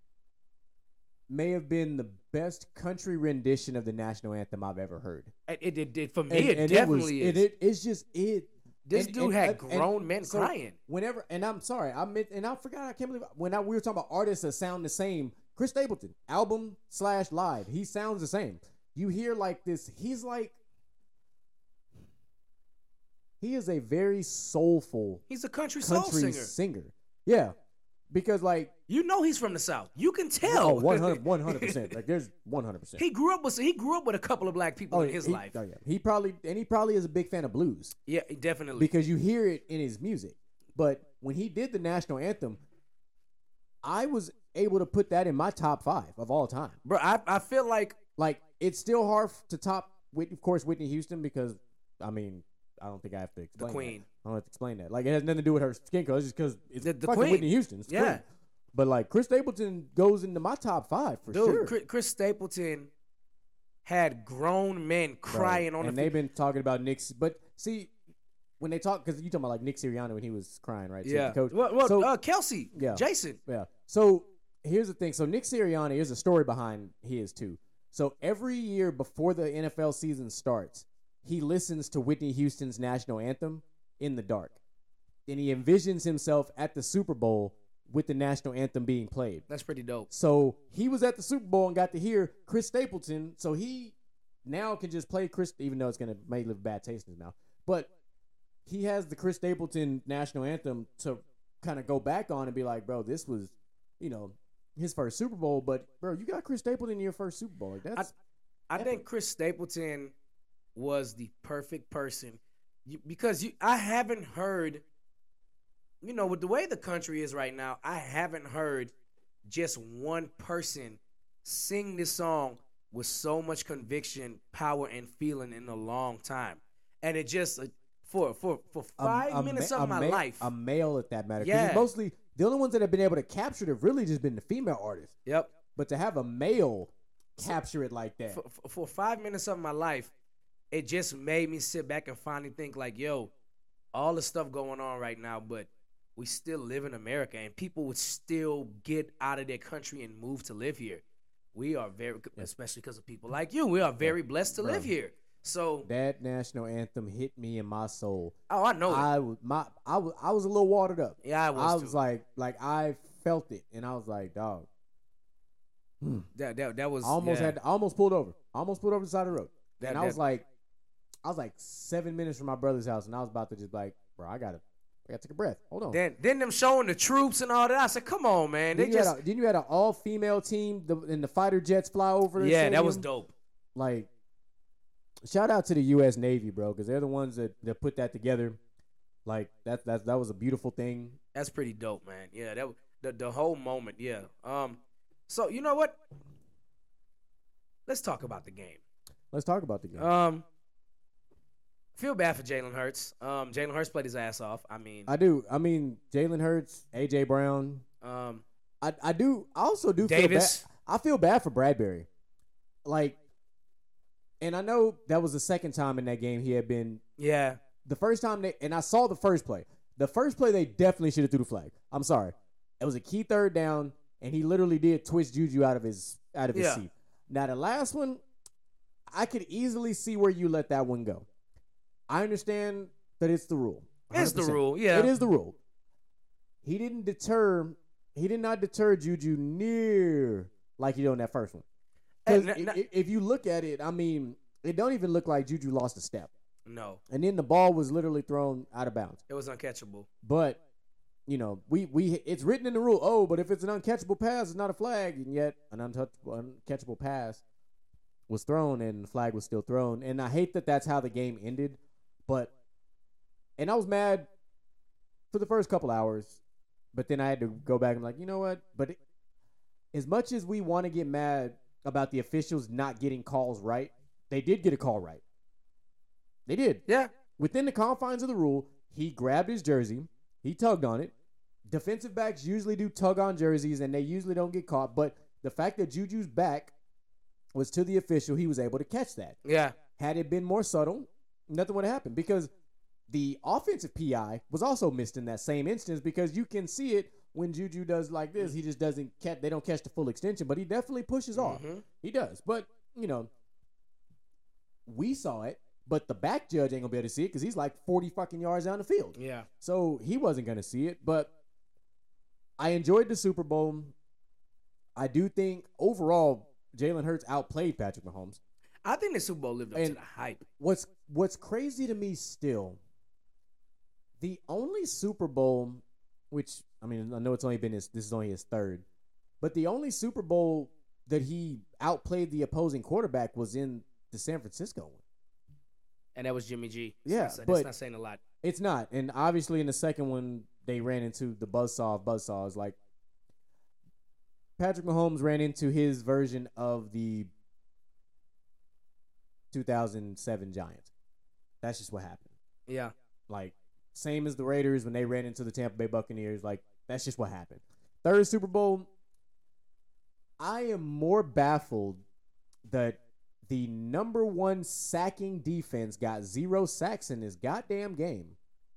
S3: may have been the best country rendition of the national anthem I've ever heard.
S2: It, it, it, it- for me,
S3: And-
S2: it
S3: and
S2: definitely
S3: it was,
S2: is.
S3: It, it, it's just it.
S2: this
S3: and-
S2: dude
S3: and-
S2: had
S3: and- and
S2: grown men
S3: so
S2: crying.
S3: Whenever, and I'm sorry, I meant, and I forgot. I can't believe when I, we were talking about artists that sound the same. Chris Stapleton, album slash live, he sounds the same. You hear like this. He's like, he is a very soulful
S2: He's a country soul
S3: country
S2: singer.
S3: singer. Yeah, because like,
S2: You know he's from the South. You can tell.
S3: oh, one hundred percent. Like, there's one hundred percent.
S2: He grew up with he grew up with a couple of black people in his
S3: he,
S2: life.
S3: oh, yeah. He probably and he probably is a big fan of blues.
S2: Yeah, definitely.
S3: Because you hear it in his music. But when he did the national anthem, I was able to put that in my top five of all time.
S2: Bro, I, I feel like
S3: Like, it's still hard to top, Whit- of course, Whitney Houston because, I mean, I don't think I have to explain
S2: the queen.
S3: that. I don't have to explain that. Like, it has nothing to do with her skin color. It's just because it's
S2: The- the
S3: fucking
S2: queen.
S3: Whitney Houston. It's the
S2: Yeah.
S3: queen. But, like, Chris Stapleton goes into my top five for
S2: Dude,
S3: sure.
S2: Chris, Chris Stapleton had grown men crying
S3: Bro,
S2: on
S3: and
S2: the
S3: they've been talking about Nick's. But, see, when they talk, because you talking about, like, Nick Sirianni when he was crying, right? So
S2: yeah.
S3: the coach.
S2: Well, well
S3: So-
S2: uh, Kelsey,
S3: Yeah.
S2: Jason.
S3: Yeah. So here's the thing. So Nick Sirianni, here's a story behind his too. So every year before the N F L season starts, he listens to Whitney Houston's national anthem in the dark. And he envisions himself at the Super Bowl with the national anthem being played.
S2: That's pretty dope.
S3: So he was at the Super Bowl and got to hear Chris Stapleton. So he now can just play Chris, even though it's going to make leave a bad taste in his mouth. But he has the Chris Stapleton national anthem to kind of go back on and be like, bro, this was, you know, his first Super Bowl. But, bro, you got Chris Stapleton in your first Super Bowl. Like, that's
S2: I think Chris Stapleton was the perfect person you, because you, I haven't heard, you know, with the way the country is right now, I haven't heard just one person sing this song with so much conviction, power, and feeling in a long time. And it just, uh, for for, for
S3: a-
S2: five
S3: a
S2: minutes
S3: ma-
S2: of
S3: a
S2: my
S3: ma-
S2: life.
S3: A male at that matter. 'Cause
S2: Yeah.
S3: it's mostly, the only ones that have been able to capture it have really just been the female artists.
S2: Yep.
S3: But to have a male capture it like that.
S2: For, for, for five minutes of my life, it just made me sit back and finally think like, yo, all the stuff going on right now, but we still live in America, and people would still get out of their country and move to live here. We are very, especially because of people like you, we are very blessed to
S3: Bro.
S2: live here. So,
S3: That national anthem hit me in my soul.
S2: oh, I know. it.
S3: I was my I was I was a little watered up.
S2: yeah, I
S3: I
S2: was.
S3: was
S2: too.
S3: like like I felt it, and I was like, dog. Hmm.
S2: that, that, that was.
S3: I almost
S2: yeah.
S3: had to, I almost pulled over. I almost pulled over the side of the road,
S2: That-
S3: and I was
S2: that-
S3: like, I was like seven minutes from my brother's house, and I was about to just like, bro, I gotta, I gotta take a breath. Hold on.
S2: Then, then them showing the troops and all that. I said, come on, man. They
S3: Then you,
S2: just
S3: had a, then you had an all female team, the, and the fighter jets fly over. The
S2: yeah, that was
S3: stadium.
S2: dope.
S3: Like, shout out to the U S Navy, bro, because they're the ones that, that put that together. Like that that that was a beautiful thing.
S2: That's pretty dope, man. Yeah, that the the whole moment. Yeah. Um. So you know what? Let's talk about the game.
S3: Let's talk about the game.
S2: Um. Feel bad for Jalen Hurts. Um. Jalen Hurts played his ass off. I mean.
S3: I do. I mean, Jalen Hurts, A J Brown.
S2: Um.
S3: I I do. I also do
S2: Davis.
S3: feel bad. I feel bad for Bradbury. Like, and I know that was the second time in that game he had been.
S2: Yeah.
S3: The first time they and I saw the first play. The first play they definitely should have threw the flag. I'm sorry. It was a key third down, and he literally did twist Juju out of his out of his
S2: Yeah.
S3: seat. Now the last one, I could easily see where you let that one go. I understand that it's the rule.
S2: It's the
S3: one hundred percent.
S2: rule, yeah.
S3: It is the rule. He didn't deter. He did not deter Juju near like he did on that first one. 'Cause
S2: And n-
S3: i- i- if you look at it, I mean, it don't even look like Juju lost a step.
S2: No,
S3: And then the ball was literally thrown out of bounds.
S2: it was uncatchable.
S3: But, you know, we, we it's written in the rule, oh, but if it's an uncatchable pass, it's not a flag. And yet an untouchable, uncatchable pass was thrown and the flag was still thrown. And I hate that that's how the game ended. But, and I was mad for the first couple hours. But then I had to go back and be like, you know what? But it, as much as we want to get mad about the officials not getting calls right, they did get a call right. They did.
S2: Yeah,
S3: Within the confines of the rule, he grabbed his jersey. He tugged on it. Defensive backs usually do tug on jerseys, and they usually don't get caught. But the fact that Juju's back was to the official, he was able to catch that.
S2: yeah,
S3: Had it been more subtle, nothing would have happened because the offensive P I was also missed in that same instance because you can see it when Juju does like this. He just doesn't catch. They don't catch the full extension, but he definitely pushes off.
S2: Mhm.
S3: He does. But, you know, we saw it. But the back judge ain't gonna be able to see it because he's like forty fucking yards down the field.
S2: yeah.
S3: So he wasn't gonna see it. But I enjoyed the Super Bowl. I do think overall Jalen Hurts outplayed Patrick Mahomes.
S2: I think the Super Bowl lived up to
S3: And-
S2: the hype.
S3: What's What's crazy to me still, the only Super Bowl, which I mean I know it's only been his this is only his third, but the only Super Bowl that he outplayed the opposing quarterback was in the San Francisco one.
S2: And that was Jimmy G.
S3: Yeah,
S2: that's, not,
S3: but-
S2: that's not saying a lot.
S3: It's not. And obviously in the second one, they ran into the buzzsaw of buzzsaws. Like, Patrick Mahomes ran into his version of the two thousand seven Giants. That's just what happened.
S2: Yeah,
S3: Like, same as the Raiders when they ran into the Tampa Bay Buccaneers. Like, that's just what happened. Third Super Bowl, I am more baffled that the number one sacking defense got zero sacks in this goddamn game.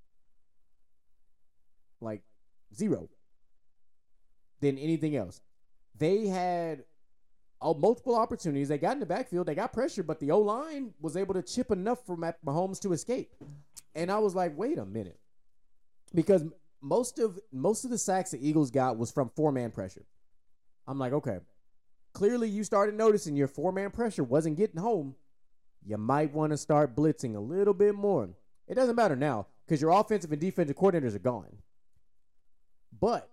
S3: Like, zero. Than anything else. They had uh, multiple opportunities. They got in the backfield. They got pressure, but the O-line was able to chip enough for Matt Mahomes to escape. And I was like, wait a minute. Because most of most of the sacks the Eagles got was from four-man pressure. I'm like, okay. Clearly, you started noticing your four-man pressure wasn't getting home. You might want to start blitzing a little bit more. It doesn't matter now because your offensive and defensive coordinators are gone. But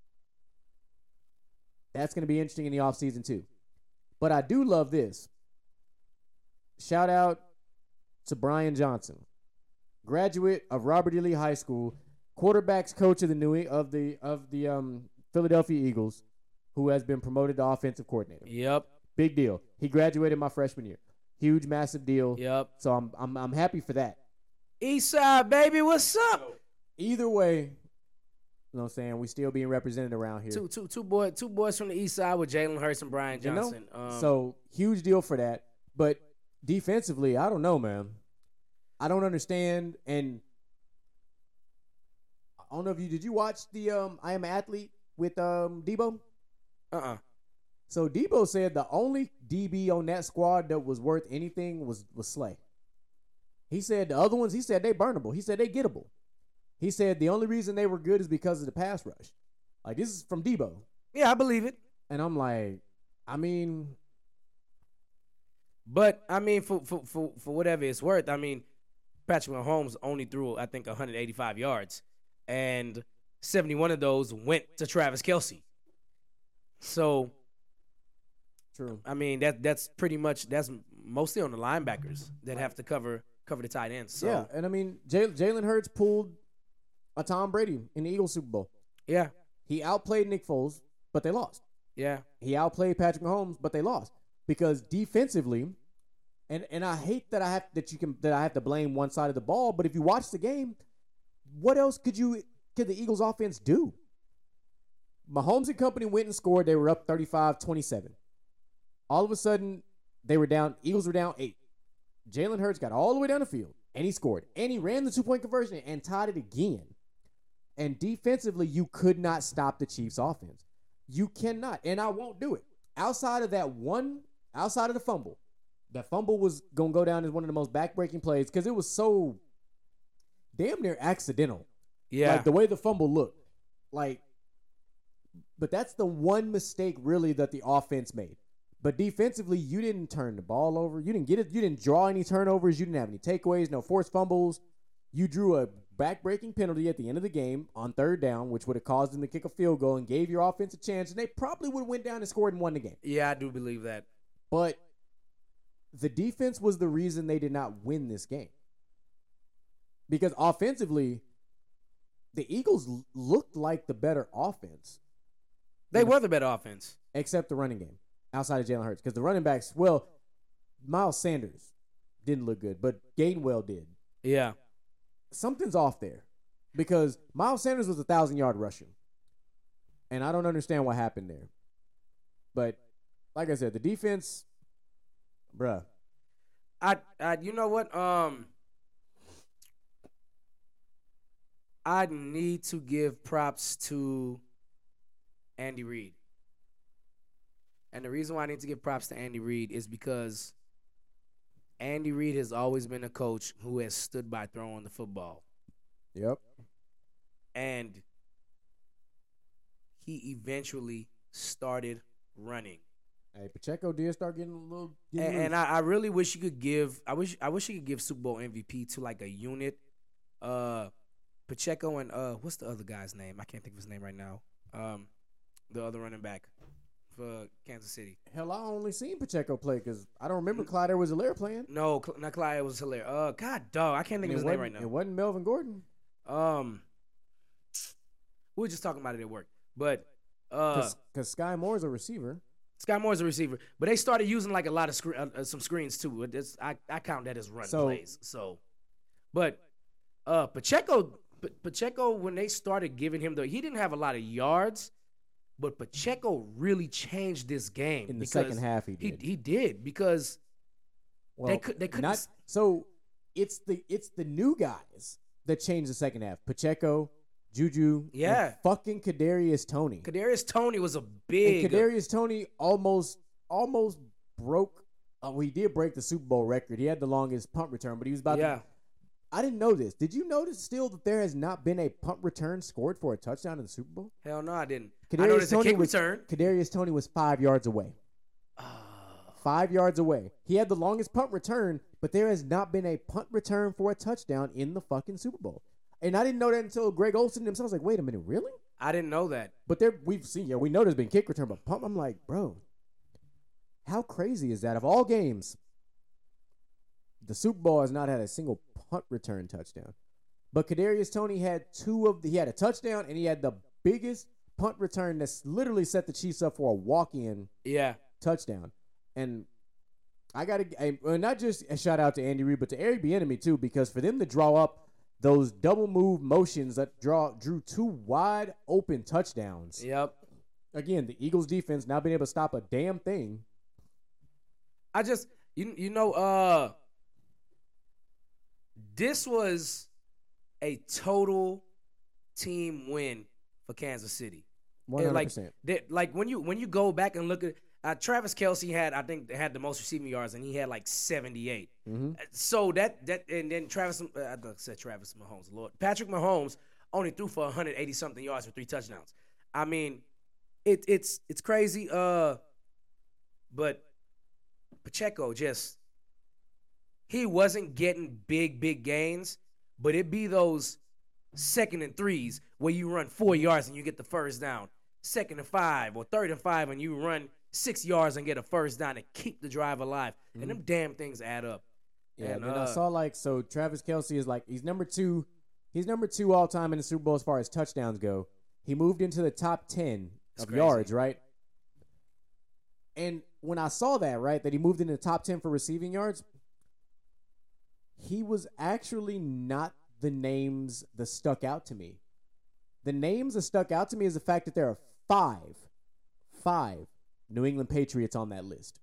S3: that's going to be interesting in the offseason too. But I do love this. Shout out to Brian Johnson, graduate of Robert E. Lee High School, quarterbacks coach of the New of the of the um, Philadelphia Eagles, who has been promoted to offensive coordinator.
S2: yep,
S3: Big deal. He graduated my freshman year. Huge, massive deal.
S2: yep.
S3: So I'm I'm I'm happy for that.
S2: East Side, baby, what's up?
S3: Either way, you know what I'm saying? We still being represented around here.
S2: Two, two, two boy, two boys from the East Side with Jalen Hurts and Brian
S3: You know?
S2: Johnson. Um,
S3: So huge deal for that. But defensively, I don't know, man. I don't understand. And I don't know if you did you watch the um I Am an Athlete with um Debo?
S2: uh-uh.
S3: So Debo said the only D B on that squad that was worth anything was was Slay. He said the other ones, he said they burnable. He said they gettable. He said the only reason they were good is because of the pass rush. Like, this is from Debo.
S2: Yeah, I believe it.
S3: And I'm like, I mean,
S2: But I mean, for for for, for whatever it's worth, I mean, Patrick Mahomes only threw I think one hundred eighty-five yards, and seventy-one of those went to Travis Kelce. So,
S3: True.
S2: I mean that that's pretty much that's mostly on the linebackers that have to cover cover the tight ends. So,
S3: Yeah, and I mean, Jay- Jalen Hurts pulled a Tom Brady in the Eagles Super Bowl.
S2: yeah,
S3: He outplayed Nick Foles, but they lost.
S2: yeah,
S3: He outplayed Patrick Mahomes, but they lost because defensively, and and I hate that I have that you can that I have to blame one side of the ball. But if you watch the game, what else could you could the Eagles offense do? Mahomes and company went and scored. They were up thirty-five twenty-seven. All of a sudden, they were down. Eagles were down eight. Jalen Hurts got all the way down the field, and he scored. And he ran the two-point conversion and tied it again. And defensively, you could not stop the Chiefs' offense. You cannot, and I won't do it. Outside of that one, outside of the fumble, that fumble was going to go down as one of the most backbreaking plays because it was so damn near accidental.
S2: yeah.
S3: Like the way the fumble looked. Like, but that's the one mistake really that the offense made. But defensively, you didn't turn the ball over. You didn't get it. You didn't draw any turnovers. You didn't have any takeaways, no forced fumbles. You drew a back-breaking penalty at the end of the game on third down, which would have caused them to kick a field goal and gave your offense a chance, and they probably would have went down and scored and won the game.
S2: Yeah, I do believe that.
S3: But the defense was the reason they did not win this game. Because offensively, the Eagles l- looked like the better offense,
S2: They were the better offense.
S3: except the running game, outside of Jalen Hurts. Because the running backs, well, Miles Sanders didn't look good, but Gainwell did.
S2: Yeah.
S3: Something's off there because Miles Sanders was a thousand-yard rusher, and I don't understand what happened there. But like I said, the defense, bruh.
S2: I, I, you know what? Um, I need to give props to Andy Reid, and the reason why I need to give props to Andy Reid is because Andy Reid has always been a coach who has stood by throwing the football,
S3: Yep.
S2: and he eventually started running.
S3: Hey, Pacheco did start getting a little. Getting
S2: And, and I, I really wish you could give. I wish. I wish you could give Super Bowl M V P to like a unit. Uh, Pacheco and uh, what's the other guy's name? I can't think of his name right now. Um, the other running back for Kansas City.
S3: Hell, I only seen Pacheco play because I don't remember Clyde Edwards-Helaire playing.
S2: No, Cl- not Clyde. It was hilarious. Uh, God, dog, I can't think
S3: And
S2: of
S3: it
S2: his name
S3: wasn't-
S2: right now.
S3: It wasn't Melvin Gordon.
S2: Um, we were just talking about it at work, but uh,
S3: Because Sky Moore's a receiver.
S2: Sky Moore's a receiver. But they started using like a lot of scre- uh, uh, some screens too. It's, I I count that as run
S3: So-
S2: plays. So, but uh, Pacheco, P- Pacheco, when they started giving him the, he didn't have a lot of yards, but Pacheco really changed this game
S3: In the
S2: because
S3: second half, he
S2: He
S3: did.
S2: he did because
S3: Well,
S2: they could they couldn't.
S3: not
S2: s-
S3: so. It's the it's the new guys that changed the second half. Pacheco, Juju, and
S2: Yeah.
S3: fucking Kadarius Toney.
S2: Kadarius Toney was a
S3: And
S2: big.
S3: Kadarius Toney almost almost broke. Oh, he did break the Super Bowl record. He had the longest punt return, but he was about
S2: yeah.
S3: to. I didn't know this. Did you notice still that there has not been a punt return scored for a touchdown in the Super Bowl?
S2: Hell no, I didn't. I
S3: Kadarius
S2: noticed a
S3: Toney
S2: kick
S3: was
S2: return.
S3: Kadarius Toney was five yards away.
S2: Ah.
S3: Five yards away. He had the longest punt return, but there has not been a punt return for a touchdown in the fucking Super Bowl. And I didn't know that until Greg Olsen himself was like, wait a minute, really?
S2: I didn't know that.
S3: But there we've seen, yeah, we know there's been kick return, but punt, I'm like, bro, how crazy is that? Of all games, the Super Bowl has not had a single punt return touchdown. But Kadarius Toney had two of the, he had a touchdown and he had the biggest punt return that's literally set the Chiefs up for a walk-in
S2: Yeah.
S3: touchdown. And I got to, not just a shout out to Andy Reid, but to Eric Bieniemy too, because for them to draw up those double move motions that draw drew two wide open touchdowns.
S2: Yep.
S3: Again, the Eagles defense not being able to stop a damn thing.
S2: I just you you know uh this was a total team win for Kansas City.
S3: One
S2: And,
S3: hundred
S2: like
S3: percent.
S2: they- like when you when you go back and look at uh, Travis Kelce had I think had the most receiving yards and he had like seventy-eight.
S3: Mm-hmm.
S2: So that that and then Travis uh, I said Travis Mahomes, Lord Patrick Mahomes only threw for one hundred eighty something yards for three touchdowns. I mean, it it's it's crazy. Uh, but Pacheco just he wasn't getting big big gains, but it be those second and threes where you run four yards and you get the first down. Second and five or third and five and you run six yards and get a first down and keep the drive alive. Mm-hmm. And them damn things add up.
S3: Yeah,
S2: and,
S3: and
S2: uh,
S3: I saw like so Travis Kelce is like he's number two, he's number two all time in the Super Bowl as far as touchdowns go. He moved into the top ten of
S2: crazy.
S3: yards, right? And when I saw that, right, that he moved into the top ten for receiving yards, he was actually not the names that stuck out to me. The names that stuck out to me is the fact that there are five, five New England Patriots on that list.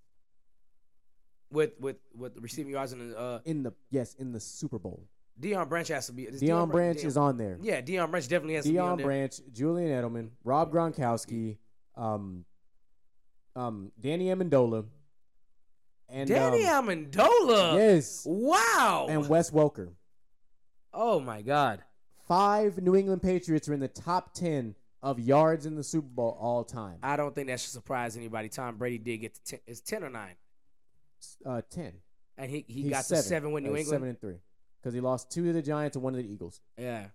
S2: With with with the receiving yards in the uh,
S3: in the yes in the Super Bowl.
S2: Deion Branch has to be.
S3: Deion,
S2: Deion
S3: Branch
S2: Deion,
S3: is on there.
S2: Yeah, Deion Branch definitely has to be on
S3: Deion
S2: there.
S3: Branch, Julian Edelman, Rob Gronkowski, um, um, Danny Amendola, and
S2: Danny
S3: um,
S2: Amendola.
S3: yes,
S2: Wow.
S3: and Wes Welker.
S2: Oh my God.
S3: Five New England Patriots are in the top ten of yards in the Super Bowl all time.
S2: I don't think that should surprise anybody. Tom Brady did get to ten. It's ten or nine,
S3: Uh, ten.
S2: and he he
S3: He's
S2: got
S3: seven.
S2: to seven with New
S3: Uh,
S2: England.
S3: Seven and three, because he lost two to the Giants and one to the Eagles.
S2: Yeah.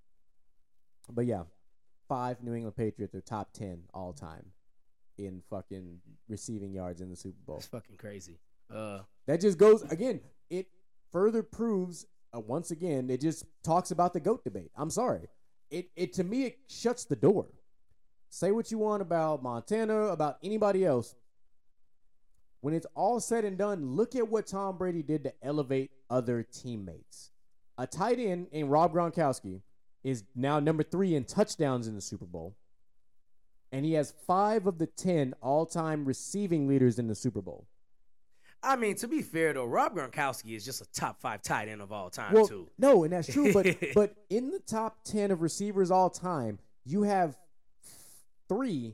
S3: But yeah, five New England Patriots are top ten all time in fucking receiving yards in the Super Bowl.
S2: It's fucking crazy. Uh,
S3: That just goes again. It further proves uh, once again. It just talks about the GOAT debate. I'm sorry. It it to me it shuts the door. Say what you want about Montana, about anybody else. When it's all said and done, look at what Tom Brady did to elevate other teammates. A tight end in Rob Gronkowski is now number three in touchdowns in the Super Bowl. And he has five of the ten all-time receiving leaders in the Super Bowl.
S2: I mean, to be fair though, Rob Gronkowski is just a top five tight end of all time
S3: Well,
S2: too.
S3: no, and that's true. But but in the top ten of receivers all time, you have three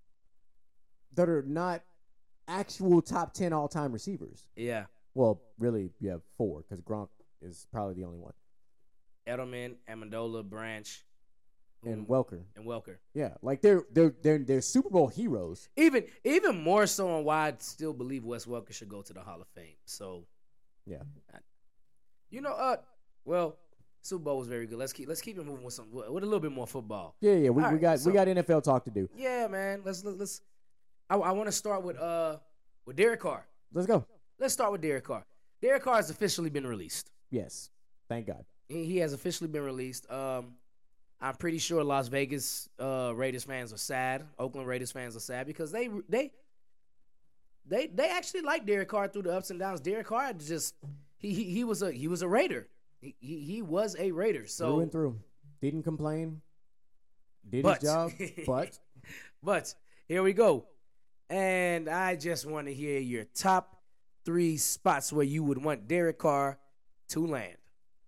S3: that are not actual top ten all time receivers.
S2: Yeah.
S3: Well, really, you have four because Gronk is probably the only one,
S2: Edelman, Amendola, Branch,
S3: and
S2: mm,
S3: Welker.
S2: and Welker.
S3: Yeah, like they're they're they're they're Super Bowl heroes.
S2: Even even more so on why I still believe Wes Welker should go to the Hall of Fame. So,
S3: Yeah.
S2: I, you know, uh, well, Super Bowl was very good. Let's keep let's keep it moving with some with a little bit more football.
S3: Yeah, yeah. We,
S2: All
S3: we
S2: right,
S3: got
S2: so-
S3: we got N F L talk to do.
S2: Yeah, man. Let's let's. let's I, I want to start with uh with Derek Carr.
S3: Let's go.
S2: Let's start with Derek Carr. Derek Carr has officially been released.
S3: Yes. Thank God.
S2: He, he has officially been released. Um, I'm pretty sure Las Vegas uh, Raiders fans are sad. Oakland Raiders fans are sad because they they they they actually like Derek Carr through the ups and downs. Derek Carr just he he, he was a he was a Raider. He, he he was a Raider. So
S3: Through and through. Didn't complain. Did
S2: But-
S3: his job. But
S2: But here we go. And I just want to hear your top three spots where you would want Derek Carr to land.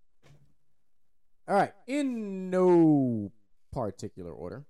S3: all right. In no particular order.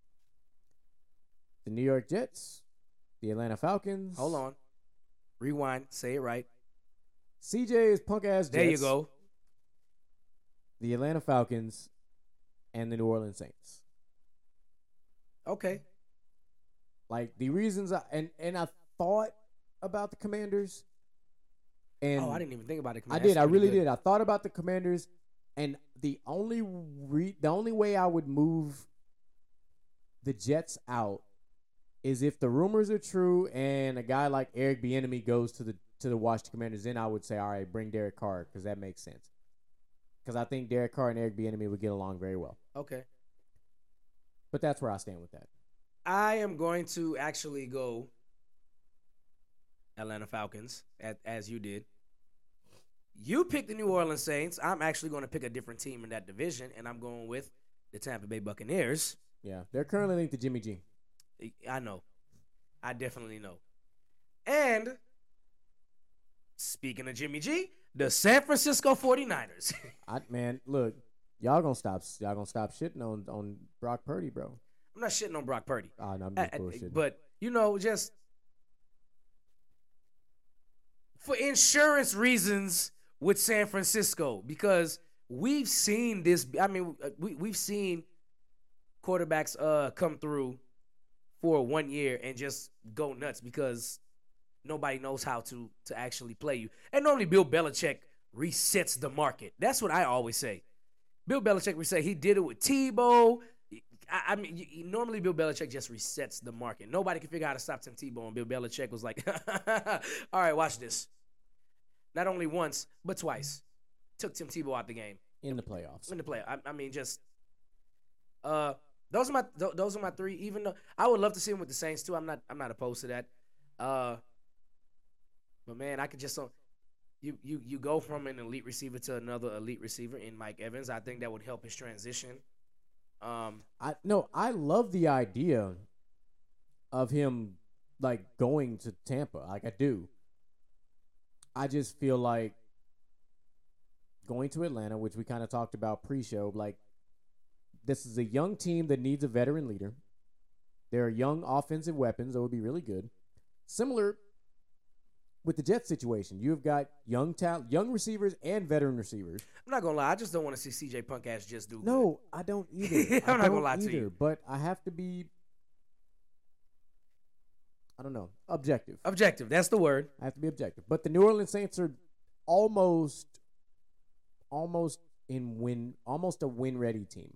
S3: The New York Jets, the Atlanta Falcons.
S2: Hold on. Rewind. Say it right.
S3: C J's punk ass Jets.
S2: There you go.
S3: The Atlanta Falcons and the New Orleans Saints.
S2: Okay.
S3: Like the reasons I and, and I thought about the Commanders. And
S2: Oh, I didn't even think about it.
S3: I did. I really did. I thought about the Commanders, and the only re- the only way I would move the Jets out is if the rumors are true and a guy like Eric Bieniemy goes to the to the Washington Commanders. Then I would say, all right, bring Derek Carr because that makes sense. Because I think Derek Carr and Eric Bieniemy would get along very well.
S2: Okay.
S3: But that's where I stand with that.
S2: I am going to actually go Atlanta Falcons, as, as you did. You picked the New Orleans Saints. I'm actually going to pick a different team in that division, and I'm going with the Tampa Bay Buccaneers.
S3: Yeah, they're currently linked to Jimmy G.
S2: I know. I definitely know. And speaking of Jimmy G, the San Francisco forty-niners.
S3: I man, look, y'all gonna stop. Y'all gonna stop shitting on on Brock Purdy, bro.
S2: I'm not shitting on Brock Purdy.
S3: Oh, no, I'm
S2: I-
S3: just
S2: I-
S3: bullshitting.
S2: but, you know, just for insurance reasons with San Francisco, because we've seen this. I mean, we, we've seen quarterbacks uh, come through for one year and just go nuts because nobody knows how to, to actually play you. And normally Bill Belichick resets the market. That's what I always say. Bill Belichick, we say he did it with Tebow. I, I mean, you, you- normally Bill Belichick just resets the market. Nobody can figure out how to stop Tim Tebow, and Bill Belichick was like, "All right, watch this." Not only once, but twice, took Tim Tebow out the game
S3: in the playoffs.
S2: in the play. I, I mean, just uh, those are my th- those are my three. Even though I would love to see him with the Saints too, I'm not I'm not opposed to that. Uh, but man, I could just uh, you you you go from an elite receiver to another elite receiver in Mike Evans. I think that would help his transition. Um,
S3: I no, I love the idea of him like going to Tampa. Like I do. I just feel like going to Atlanta, which we kind of talked about pre-show, like this is a young team that needs a veteran leader. There are young offensive weapons that would be really good. Similar with the Jets situation. You've got young talent, young receivers and veteran receivers.
S2: I'm not gonna lie, I just don't want to see C J Punk ass just do good.
S3: No, I don't either.
S2: I'm
S3: I
S2: not gonna
S3: don't
S2: lie to
S3: either,
S2: you.
S3: But I have to be, I don't know, objective.
S2: Objective, that's the word.
S3: I have to be objective. But the New Orleans Saints are almost, almost in win, almost a win-ready team.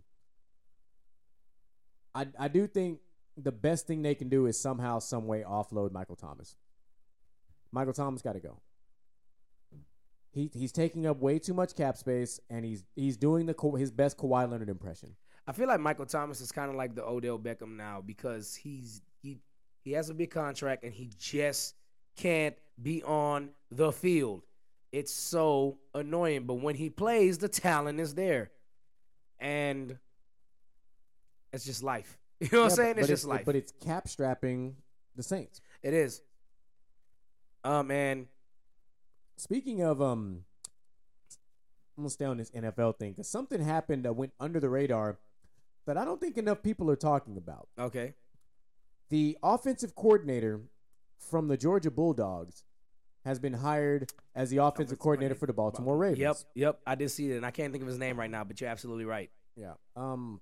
S3: I I do think the best thing they can do is somehow, some way offload Michael Thomas. Michael Thomas got to go. He he's taking up way too much cap space, and he's he's doing the Ka- his best Kawhi Leonard impression.
S2: I feel like Michael Thomas is kind of like the Odell Beckham now because he's he he has a big contract and he just can't be on the field. It's so annoying, but when he plays, the talent is there, and it's just life. You know what I'm
S3: Yeah,
S2: saying?
S3: but-
S2: It's
S3: but
S2: just life.
S3: But it's cap strapping the Saints.
S2: It is. Um, and
S3: Speaking of, um, I'm gonna stay on this N F L thing because something happened that went under the radar that I don't think enough people are talking about.
S2: okay,
S3: The offensive coordinator from the Georgia Bulldogs has been hired as the offensive
S2: Offensive
S3: coordinator
S2: coordinator.
S3: for the Baltimore Ravens.
S2: yep, yep, I did see it, and I can't think of his name right now, but you're absolutely right.
S3: Yeah. Um,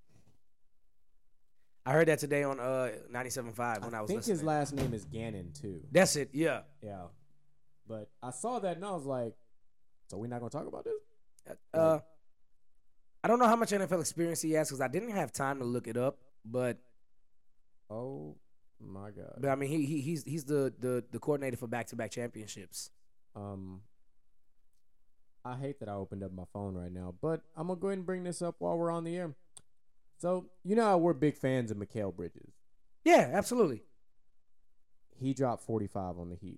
S2: I heard that today on uh ninety-seven point five when I,
S3: I
S2: was
S3: think
S2: listening.
S3: his last name is Gannon too.
S2: That's it. Yeah.
S3: Yeah. But I saw that and I was like, so we're not gonna talk about this?
S2: Uh, I don't know how much N F L experience he has because I didn't have time to look it up. But,
S3: Oh my god.
S2: but I mean, he, he he's he's the, the the coordinator for back to back championships.
S3: Um, I hate that I opened up my phone right now, but I'm gonna go ahead and bring this up while we're on the air. So you know how we're big fans of Mikal Bridges.
S2: Yeah, absolutely.
S3: He dropped forty-five on the Heat.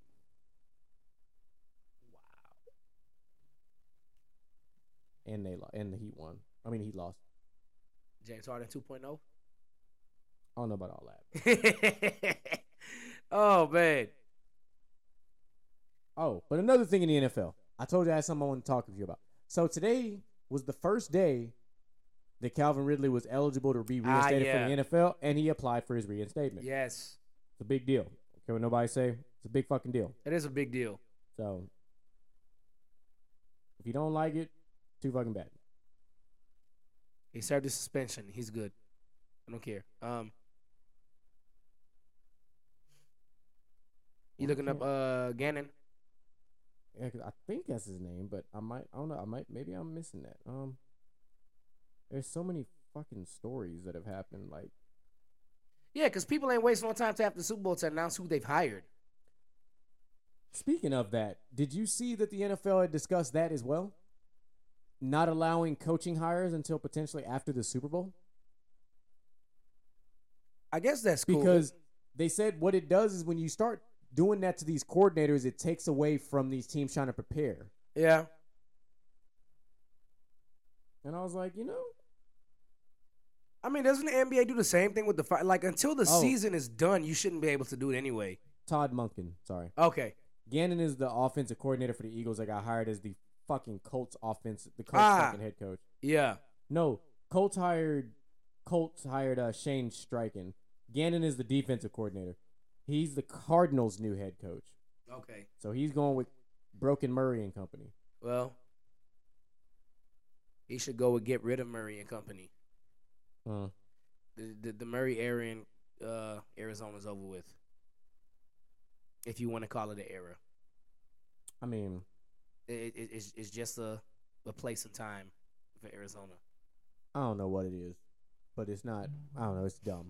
S3: Wow. And they lo- and the Heat won. I mean, he lost.
S2: James Harden two point oh.
S3: I don't know about all that.
S2: Oh man.
S3: Oh, but another thing in the N F L. I told you I had something I want to talk with you about. So today was the first day that Calvin Ridley was eligible to be
S2: Ah,
S3: reinstated
S2: yeah.
S3: for the N F L, and he applied for his reinstatement.
S2: Yes,
S3: It's a big deal. Okay, what nobody say? It's a big fucking deal.
S2: it is a big deal.
S3: So if you don't like it, too fucking bad.
S2: He served his suspension. He's good. I don't care. Um, you looking up uh Gannon?
S3: Yeah, 'cause I think that's his name, but I might. I don't know. I might. Maybe I'm missing that. Um, there's so many fucking stories that have happened. Like,
S2: Yeah, because people ain't wasting no time to after the Super Bowl to announce who they've hired.
S3: speaking of that, did you see that the N F L had discussed that as well? Not allowing coaching hires until potentially after the Super Bowl,
S2: I guess that's cool.
S3: because they said what it does is when you start doing that to these coordinators, it takes away from these teams trying to prepare.
S2: yeah,
S3: And I was like, you know,
S2: I mean, doesn't the N B A do the same thing with the fi- like until the
S3: Oh.
S2: season is done, you shouldn't be able to do it anyway.
S3: Todd Monken, sorry.
S2: Okay.
S3: Gannon is the offensive coordinator for the Eagles that got hired as the fucking Colts offense, the Colts
S2: Ah.
S3: fucking head coach.
S2: Yeah.
S3: No, Colts hired Colts hired uh, Shane Steichen. Gannon is the defensive coordinator. He's the Cardinals' new head coach.
S2: Okay.
S3: So he's going with Broken Murray and company.
S2: Well, he should go and get rid of Murray and company.
S3: Uh,
S2: The the, the Murray era in uh, Arizona's over with. If you want to call it an era,
S3: I mean,
S2: it, it, it's it's just a a place and time for Arizona?
S3: I don't know what it is, but it's not. I don't know. It's dumb.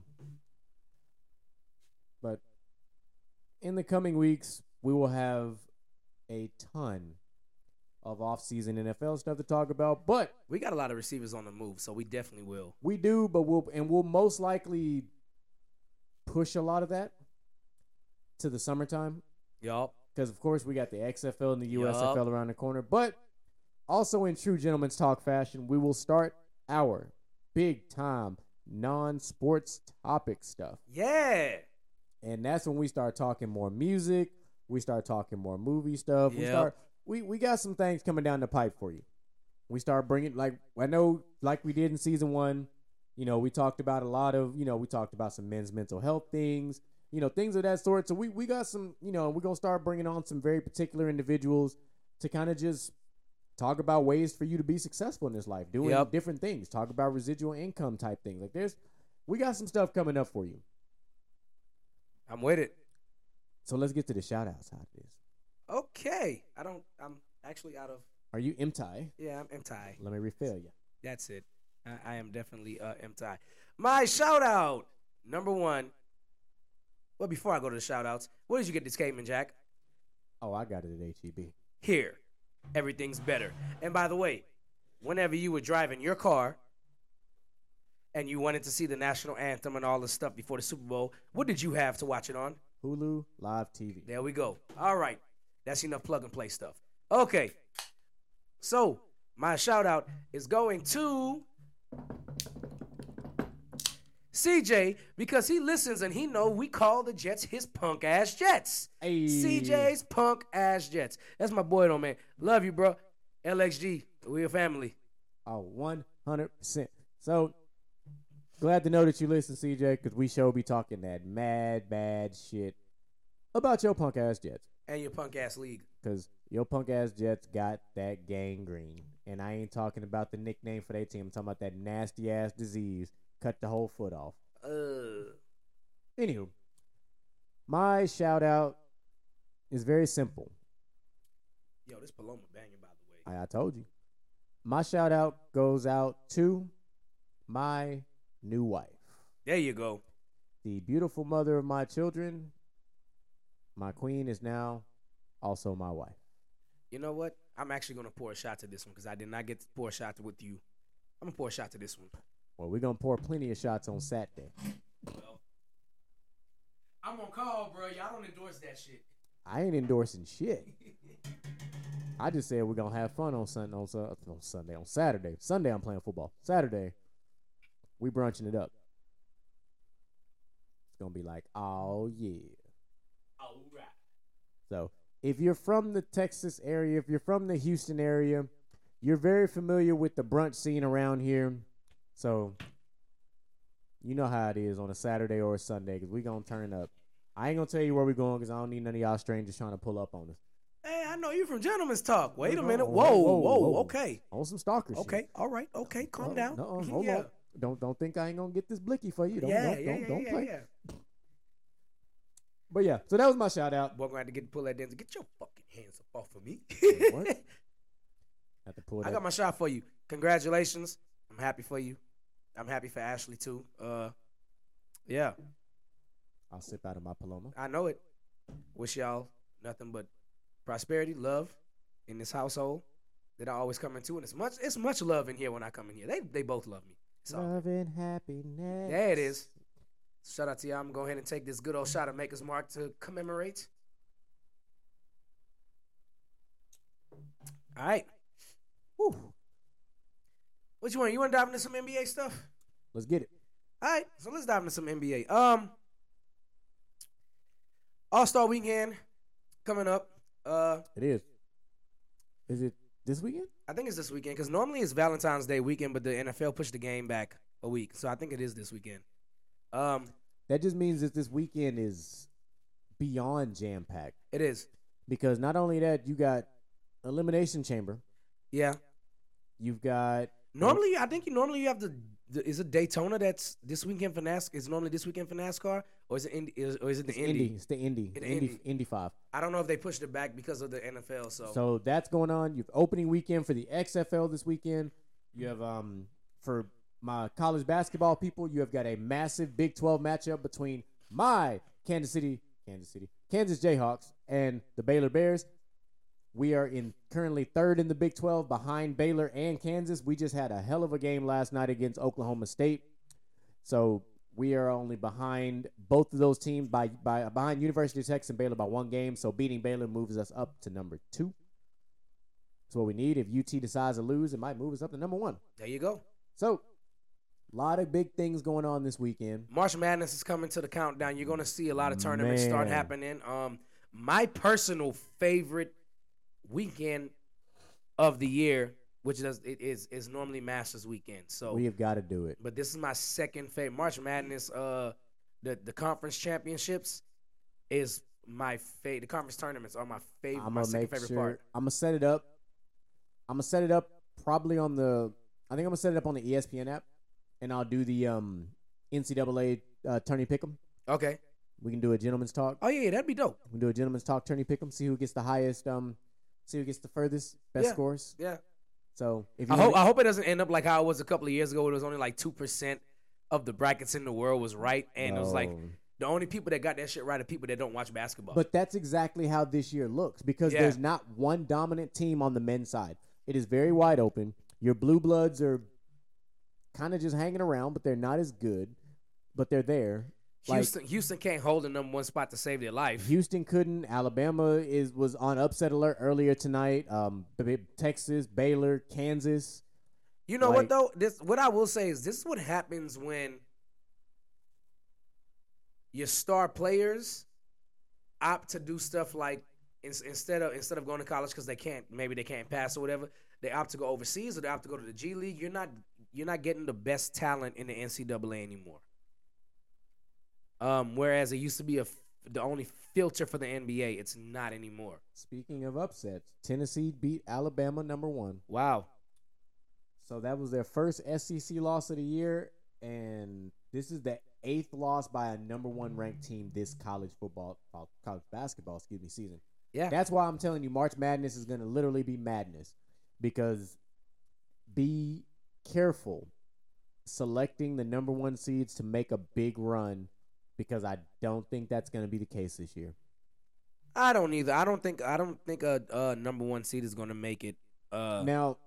S3: But in the coming weeks, we will have a ton of off-season N F L stuff to talk about. But
S2: We got a lot of receivers on the move, so we definitely will.
S3: we do, but we'll and we'll most likely push a lot of that to the summertime.
S2: Yup.
S3: Because, of course, we got the X F L and the U S F L
S2: Yup.
S3: around the corner. But also in true gentleman's talk fashion, we will start our big-time non-sports topic stuff.
S2: Yeah.
S3: And that's when we start talking more music. We start talking more movie stuff. We
S2: Yep.
S3: start. We, we got some things coming down the pipe for you. We start bringing, like, I know, like we did in season one, you know, we talked about a lot of, you know, we talked about some men's mental health things. You know, things of that sort. So we, we got some, you know, we're going to start bringing on some very particular individuals to kind of just talk about ways for you to be successful in this life, doing
S2: Yep.
S3: different things, talk about residual income type things. Like there's, we got some stuff coming up for you.
S2: I'm with it.
S3: So let's get to the shout outs out of this.
S2: Okay. I don't, I'm actually out of,
S3: Are you M T I?
S2: yeah, I'm M-Tie.
S3: Let me refill you.
S2: That's it. I, I am definitely uh, M-Tie. My shout out, number one. Well, before I go to the shout outs, where did you get this Cayman, Jack?
S3: Oh, I got it at H E B.
S2: Here. Everything's better. And by the way, whenever you were driving your car and you wanted to see the national anthem and all the stuff before the Super Bowl, what did you have to watch it on?
S3: Hulu Live T V.
S2: There we go. All right. That's enough plug and play stuff. Okay. So, my shout out is going to C J because he listens and he know we call the Jets his punk ass Jets.
S3: Hey.
S2: C J's punk ass Jets. That's my boy though, man. Love you, bro. L X G, we a family.
S3: Oh, one hundred percent. So, glad to know that you listen, C J, because we sure be talking that mad, bad shit about your punk ass Jets.
S2: And your punk ass league.
S3: Because your punk ass Jets got that gangrene. And I ain't talking about the nickname for their team. I'm talking about that nasty ass disease. Cut the whole foot off.
S2: Uh,
S3: Anywho, my shout out is very simple.
S2: yo, this Paloma banging, by the way.
S3: I, I told you. My shout out goes out to my new wife,
S2: There you go.
S3: the beautiful mother of my children. My queen is now also my wife.
S2: You know what? I'm actually going to pour a shot to this one because I did not get to pour a shot with you. I'm going to pour a shot to this one.
S3: Well, we're going to pour plenty of shots on Saturday.
S2: Well, I'm on call, bro. Y'all don't endorse that shit.
S3: I ain't endorsing shit. I just said we're going to have fun on Sunday, on, Sun- on Sunday, on Saturday. Sunday, I'm playing football. Saturday, we brunching it up. It's going to be like, oh, yeah.
S2: All right.
S3: So if you're from the Texas area, if you're from the Houston area, you're very familiar with the brunch scene around here. So you know how it is on a Saturday or a Sunday because we're going to turn up. I ain't going to tell you where we're going because I don't need none of y'all strangers trying to pull up on us.
S2: Hey, I know you from Gentleman's Talk. Wait a
S3: Whoa,
S2: minute.
S3: whoa,
S2: Whoa,
S3: whoa,
S2: whoa,
S3: whoa.
S2: okay.
S3: On some stalker shit.
S2: Okay, all right, okay, calm
S3: Oh,
S2: down.
S3: No, hold
S2: yeah.
S3: on. Don't don't think I ain't going to get this blicky for you. Don't,
S2: yeah,
S3: don't,
S2: yeah,
S3: don't,
S2: yeah,
S3: don't
S2: yeah,
S3: play.
S2: yeah.
S3: But yeah, so that was my shout out.
S2: Boy, I'm going to have to get pull that Denzel. Get your fucking hands up off of me.
S3: Wait, what? Have to pull
S2: I
S3: that.
S2: got my shot for you. Congratulations. I'm happy for you. I'm happy for Ashley, too. Uh, yeah,
S3: I'll sip out of my Paloma.
S2: I know it. Wish y'all nothing but prosperity, love in this household that I always come into. And it's much it's much love in here when I come in here. They they both love me. It's all good.
S3: Love and happiness.
S2: There it is. Shout out to y'all. I'm going to go ahead and take this good old shot of Maker's Mark to commemorate. All right.
S3: Whew.
S2: What you want? You want to dive into some N B A stuff?
S3: Let's get it.
S2: All right. So let's dive into some N B A. Um, All-Star Weekend coming up. Uh,
S3: It is. Is it this weekend?
S2: I think it's this weekend because normally it's Valentine's Day weekend, but the N F L pushed the game back a week. So I think it is this weekend. Um,
S3: That just means that this weekend is beyond jam packed
S2: it is.
S3: because not only that, you got Elimination Chamber.
S2: Yeah.
S3: You've got
S2: Normally, I think you normally you have the, the is it Daytona that's this weekend for NASCAR? Is it normally this weekend for NASCAR, or is it Indy, is, or is it the
S3: it's
S2: Indy?
S3: Indy. It's the Indy.
S2: It's
S3: Indy.
S2: Indy.
S3: Indy five.
S2: I don't know if they pushed it back because of the N F L. So,
S3: So that's going on. You've opening weekend for the X F L this weekend. You have um for my college basketball people, you have got a massive Big twelve matchup between my Kansas City, Kansas City, Kansas Jayhawks and the Baylor Bears. We are in currently third in the Big twelve behind Baylor and Kansas. We just had a hell of a game last night against Oklahoma State. So we are only behind both of those teams by, by behind University of Texas and Baylor by one game. So beating Baylor moves us up to number two. That's what we need. If U T decides to lose, it might move us up to number one.
S2: There you go.
S3: So a lot of big things going on this weekend.
S2: March Madness is coming to the countdown. You're going to see a lot of tournaments Man. start happening. Um, my personal favorite weekend of the year, which is is is normally Masters weekend. So
S3: we have got to do it.
S2: But this is my second favorite. March Madness, uh, the the conference championships is my favorite. The conference tournaments are my favorite.
S3: I'm
S2: my
S3: gonna
S2: second
S3: make
S2: favorite
S3: sure,
S2: part.
S3: I'm gonna set it up. I'm gonna set it up probably on the. I think I'm gonna set it up on the E S P N app, and I'll do the um N C double A uh, tourney pick'em.
S2: Okay.
S3: We can do a gentleman's talk.
S2: Oh yeah, that'd be dope.
S3: We can do a gentleman's talk tourney pick'em. See who gets the highest. Um, see who gets the furthest, best
S2: Yeah.
S3: scores.
S2: Yeah.
S3: So if you
S2: I hope
S3: wanna-
S2: I hope it doesn't end up like how it was a couple of years ago. Where it was only like two percent of the brackets in the world was right, and it was like
S3: No.
S2: the only people that got that shit right are people that don't watch basketball.
S3: But that's exactly how this year looks because
S2: Yeah.
S3: there's not one dominant team on the men's side. It is very wide open. Your blue bloods are kind of just hanging around, but they're not as good. But they're there. Like,
S2: Houston, Houston can't hold the number one spot to save their life.
S3: Houston couldn't. Alabama is was on upset alert earlier tonight. Um, B- Texas, Baylor, Kansas.
S2: You know
S3: like-
S2: what though? This what I will say is this is what happens when your star players opt to do stuff like in, instead of instead of going to college because they can't maybe they can't pass or whatever, they opt to go overseas or they opt to go to the G League. You're not you're not getting the best talent in the N C double A anymore. Um, whereas it used to be a f- the only filter for the N B A, it's not anymore.
S3: Speaking of upsets, Tennessee beat Alabama number one.
S2: Wow.
S3: So that was their first S E C loss of the year, and this is the eighth loss by a number one ranked team this college football, uh, college basketball, excuse me, season.
S2: Yeah.
S3: That's why I'm telling you, March Madness is going to literally be madness, because be careful selecting the number one seeds to make a big run, because I don't think that's going to be the case this year.
S2: I don't either. I don't think I don't think a, a number one seed is going to make it. Uh,
S3: Now,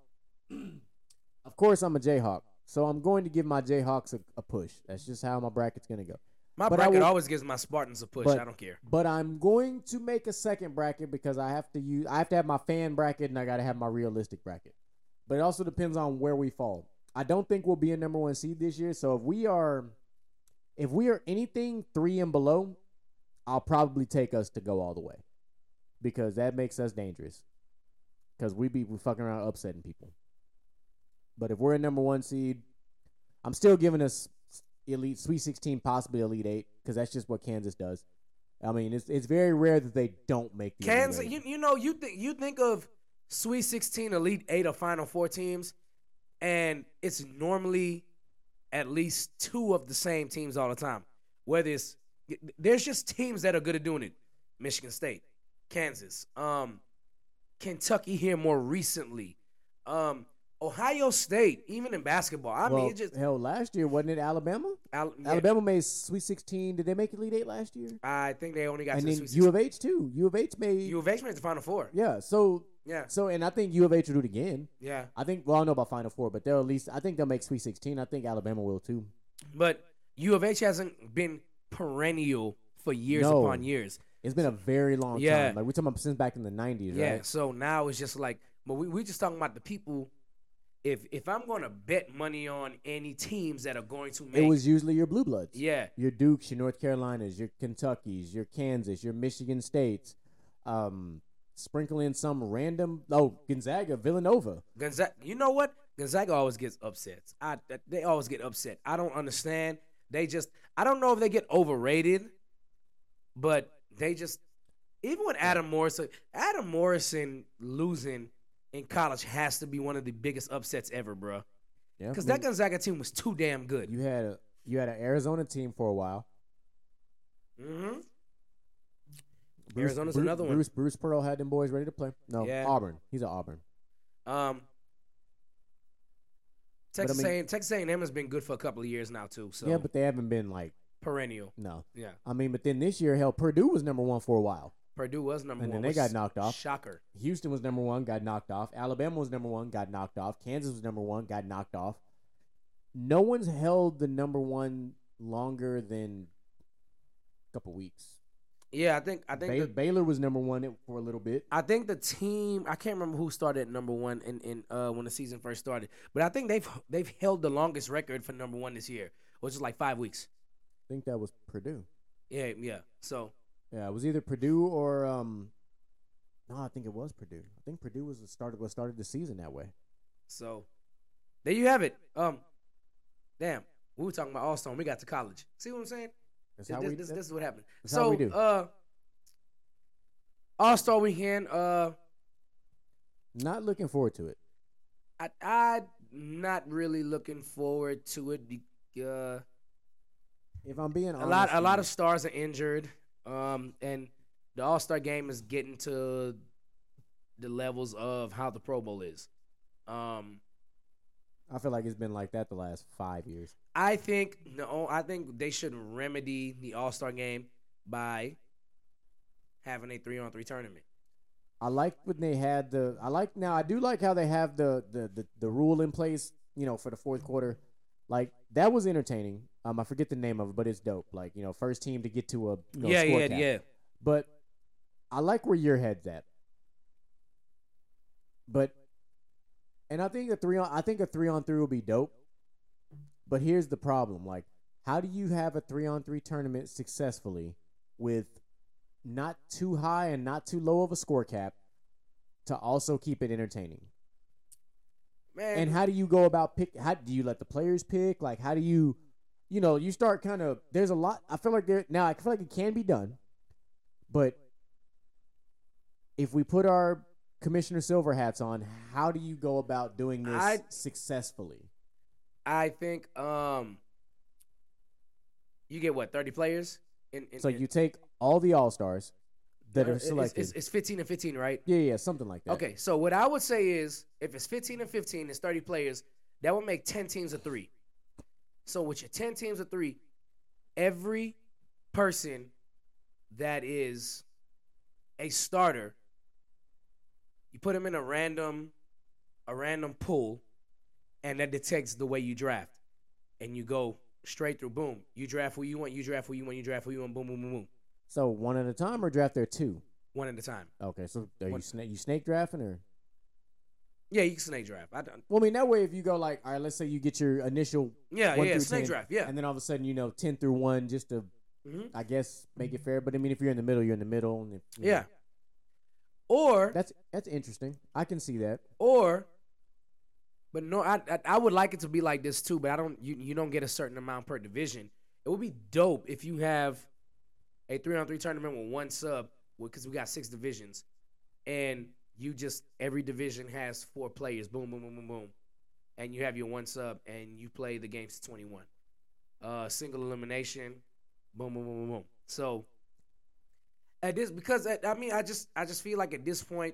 S3: of course, I'm a Jayhawk, so I'm going to give my Jayhawks a, a push. That's just how my bracket's going to go.
S2: my
S3: but I
S2: bracket
S3: will-
S2: always gives my Spartans a push.
S3: but-
S2: I don't care.
S3: But I'm going to make a second bracket because I have to use I have to have my fan bracket and I got to have my realistic bracket. But it also depends on where we fall. I don't think we'll be a number one seed this year. So if we are, if we are anything three and below, I'll probably take us to go all the way, because that makes us dangerous. Because we be we fucking around upsetting people. But if we're a number one seed, I'm still giving us elite Sweet sixteen, possibly Elite Eight, because that's just what Kansas does. I mean, it's it's very rare that they don't make the
S2: Kansas,
S3: Elite Eight.
S2: you you know you think you think of Sweet sixteen, Elite Eight, or Final Four teams, and it's normally at least two of the same teams all the time. Whether it's there's just teams that are good at doing it. Michigan State, Kansas, um, Kentucky here more recently, um, Ohio State, even in basketball. I
S3: well,
S2: mean, it just
S3: hell, last year wasn't it Alabama?
S2: Al- yeah,
S3: Alabama made Sweet sixteen. Did they make Elite Eight last year?
S2: I think they only got
S3: And
S2: to the
S3: then
S2: Sweet
S3: U
S2: sixteen.
S3: of H too. U of H made
S2: U of H made the Final Four.
S3: yeah. So
S2: Yeah,
S3: so and I think U of H will do it again.
S2: yeah.
S3: I think well I don't know about Final Four, but they'll at least I think they'll make Sweet sixteen. I think Alabama will too.
S2: But U of H hasn't been perennial for years
S3: No.
S2: upon years.
S3: It's been a very long
S2: Yeah.
S3: time. Like we're talking about since back in the nineties,
S2: Yeah.
S3: right?
S2: So now it's just like, but we we just talking about the people. If if I'm going to bet money on any teams that are going to make,
S3: It was usually your blue bloods.
S2: yeah,
S3: Your Dukes, your North Carolinas, your Kentuckys, your Kansas, your Michigan States. Um, sprinkle in some random oh Gonzaga, Villanova.
S2: Gonzaga. You know what? Gonzaga always gets upsets. I they always get upset. I don't understand. They just I don't know if they get overrated, but they just even with Adam Morrison, Adam Morrison losing in college has to be one of the biggest upsets ever, bro.
S3: Yeah,
S2: Because
S3: I
S2: that
S3: mean,
S2: Gonzaga team was too damn good.
S3: you had a you had an Arizona team for a while.
S2: Mm-hmm.
S3: Bruce,
S2: Arizona's
S3: Bruce,
S2: another one.
S3: Bruce Bruce Pearl had them boys ready to play. No,
S2: Yeah.
S3: Auburn. He's at Auburn.
S2: Um, Texas
S3: I mean-
S2: A and Texas A and M has been good for a couple of years now too. So
S3: Yeah, but they haven't been like
S2: perennial.
S3: no.
S2: Yeah,
S3: I mean, but then this year, hell, Purdue was number one for a while.
S2: Purdue was number
S3: And
S2: one.
S3: then they
S2: which
S3: got
S2: is
S3: knocked off.
S2: Shocker.
S3: Houston was number one, got knocked off. Alabama was number one, got knocked off. Kansas was number one, got knocked off. No one's held the number one longer than a couple weeks.
S2: Yeah, I think I think
S3: Bay-
S2: the,
S3: Baylor was number one for a little bit.
S2: I think the team. I can't remember who started at number one in, in uh, when the season first started, but I think they've they've held the longest record for number one this year, which is like five weeks.
S3: I think that was Purdue.
S2: Yeah, yeah. So
S3: Yeah, it was either Purdue or um. No, I think it was Purdue. I think Purdue was the started was started the season that way.
S2: so there you have it. Um, damn, we were talking about All Star. We got to college. See what I'm saying?
S3: That's
S2: This,
S3: how
S2: this,
S3: we.
S2: this,
S3: that-
S2: this is what happened.
S3: that's
S2: So
S3: how we do.
S2: uh, All Star Weekend. Uh,
S3: Not looking forward to it.
S2: I I not really looking forward to it. Be, uh,
S3: If I'm being honest,
S2: a lot a lot of
S3: with
S2: stars are injured, um, and the All Star game is getting to the levels of how the Pro Bowl is. Um,
S3: you, I feel like it's been like that the last five years.
S2: I think no, I think they should remedy the All Star game by having a three on three tournament.
S3: I like when they had the. I like now. I do like how they have the the the, the rule in place. You know, for the fourth quarter, like that was entertaining. Um, I forget the name of it, but it's dope. Like you know, first team to get to a you know,
S2: yeah,
S3: score
S2: yeah,
S3: cap.
S2: yeah.
S3: But I like where your head's at. But and I think a three on. I think a three on three will be dope. But here's the problem: like, how do you have a three on three tournament successfully with not too high and not too low of a score cap to also keep it entertaining?
S2: Man,
S3: And how do you go about pick? How do you let the players pick? Like, how do you, you know, you start kind of. There's a lot. I feel like there now. I feel like it can be done, but if we put our Commissioner Silver hats on, how do you go about doing this
S2: I-
S3: successfully?
S2: I think um, you get what thirty players. In, in,
S3: So
S2: in-
S3: you take all the All Stars that
S2: no,
S3: are
S2: it's-
S3: selected.
S2: It's, it's fifteen and fifteen, right?
S3: yeah, yeah, something like that.
S2: Okay, so what I would say is if it's fifteen and fifteen, it's thirty players, that would make ten teams of three. So with your ten teams of three, every person that is a starter, you put them in a random a random pool, and that detects the way you draft. And you go straight through, boom. You draft who you want, you draft who you want, you draft who you want, boom, boom, boom, boom.
S3: So one at a time or draft there two?
S2: One at a time.
S3: Okay, so are you
S2: One-
S3: snake you snake drafting or?
S2: Yeah, you can snake draft. I don't,
S3: Well, I mean that way if you go like, all right, let's say you get your initial
S2: yeah,
S3: one
S2: yeah,
S3: through
S2: snake
S3: ten,
S2: draft, yeah.
S3: and then all of a sudden you know ten through one just to
S2: Mhm.
S3: I guess make it fair. But I mean if you're in the middle, you're in the middle. And if, you know,
S2: Yeah. Or
S3: that's that's interesting. I can see that.
S2: or but no, I, I I would like it to be like this too, but I don't you, you don't get a certain amount per division. It would be dope if you have a three on three tournament with one sub, because we got six divisions, and you just every division has four players, boom, boom, boom, boom, boom, and you have your one sub, and you play the games to twenty-one, uh, single elimination, boom, boom, boom, boom, boom. So at this, because I, I mean, I just I just feel like at this point,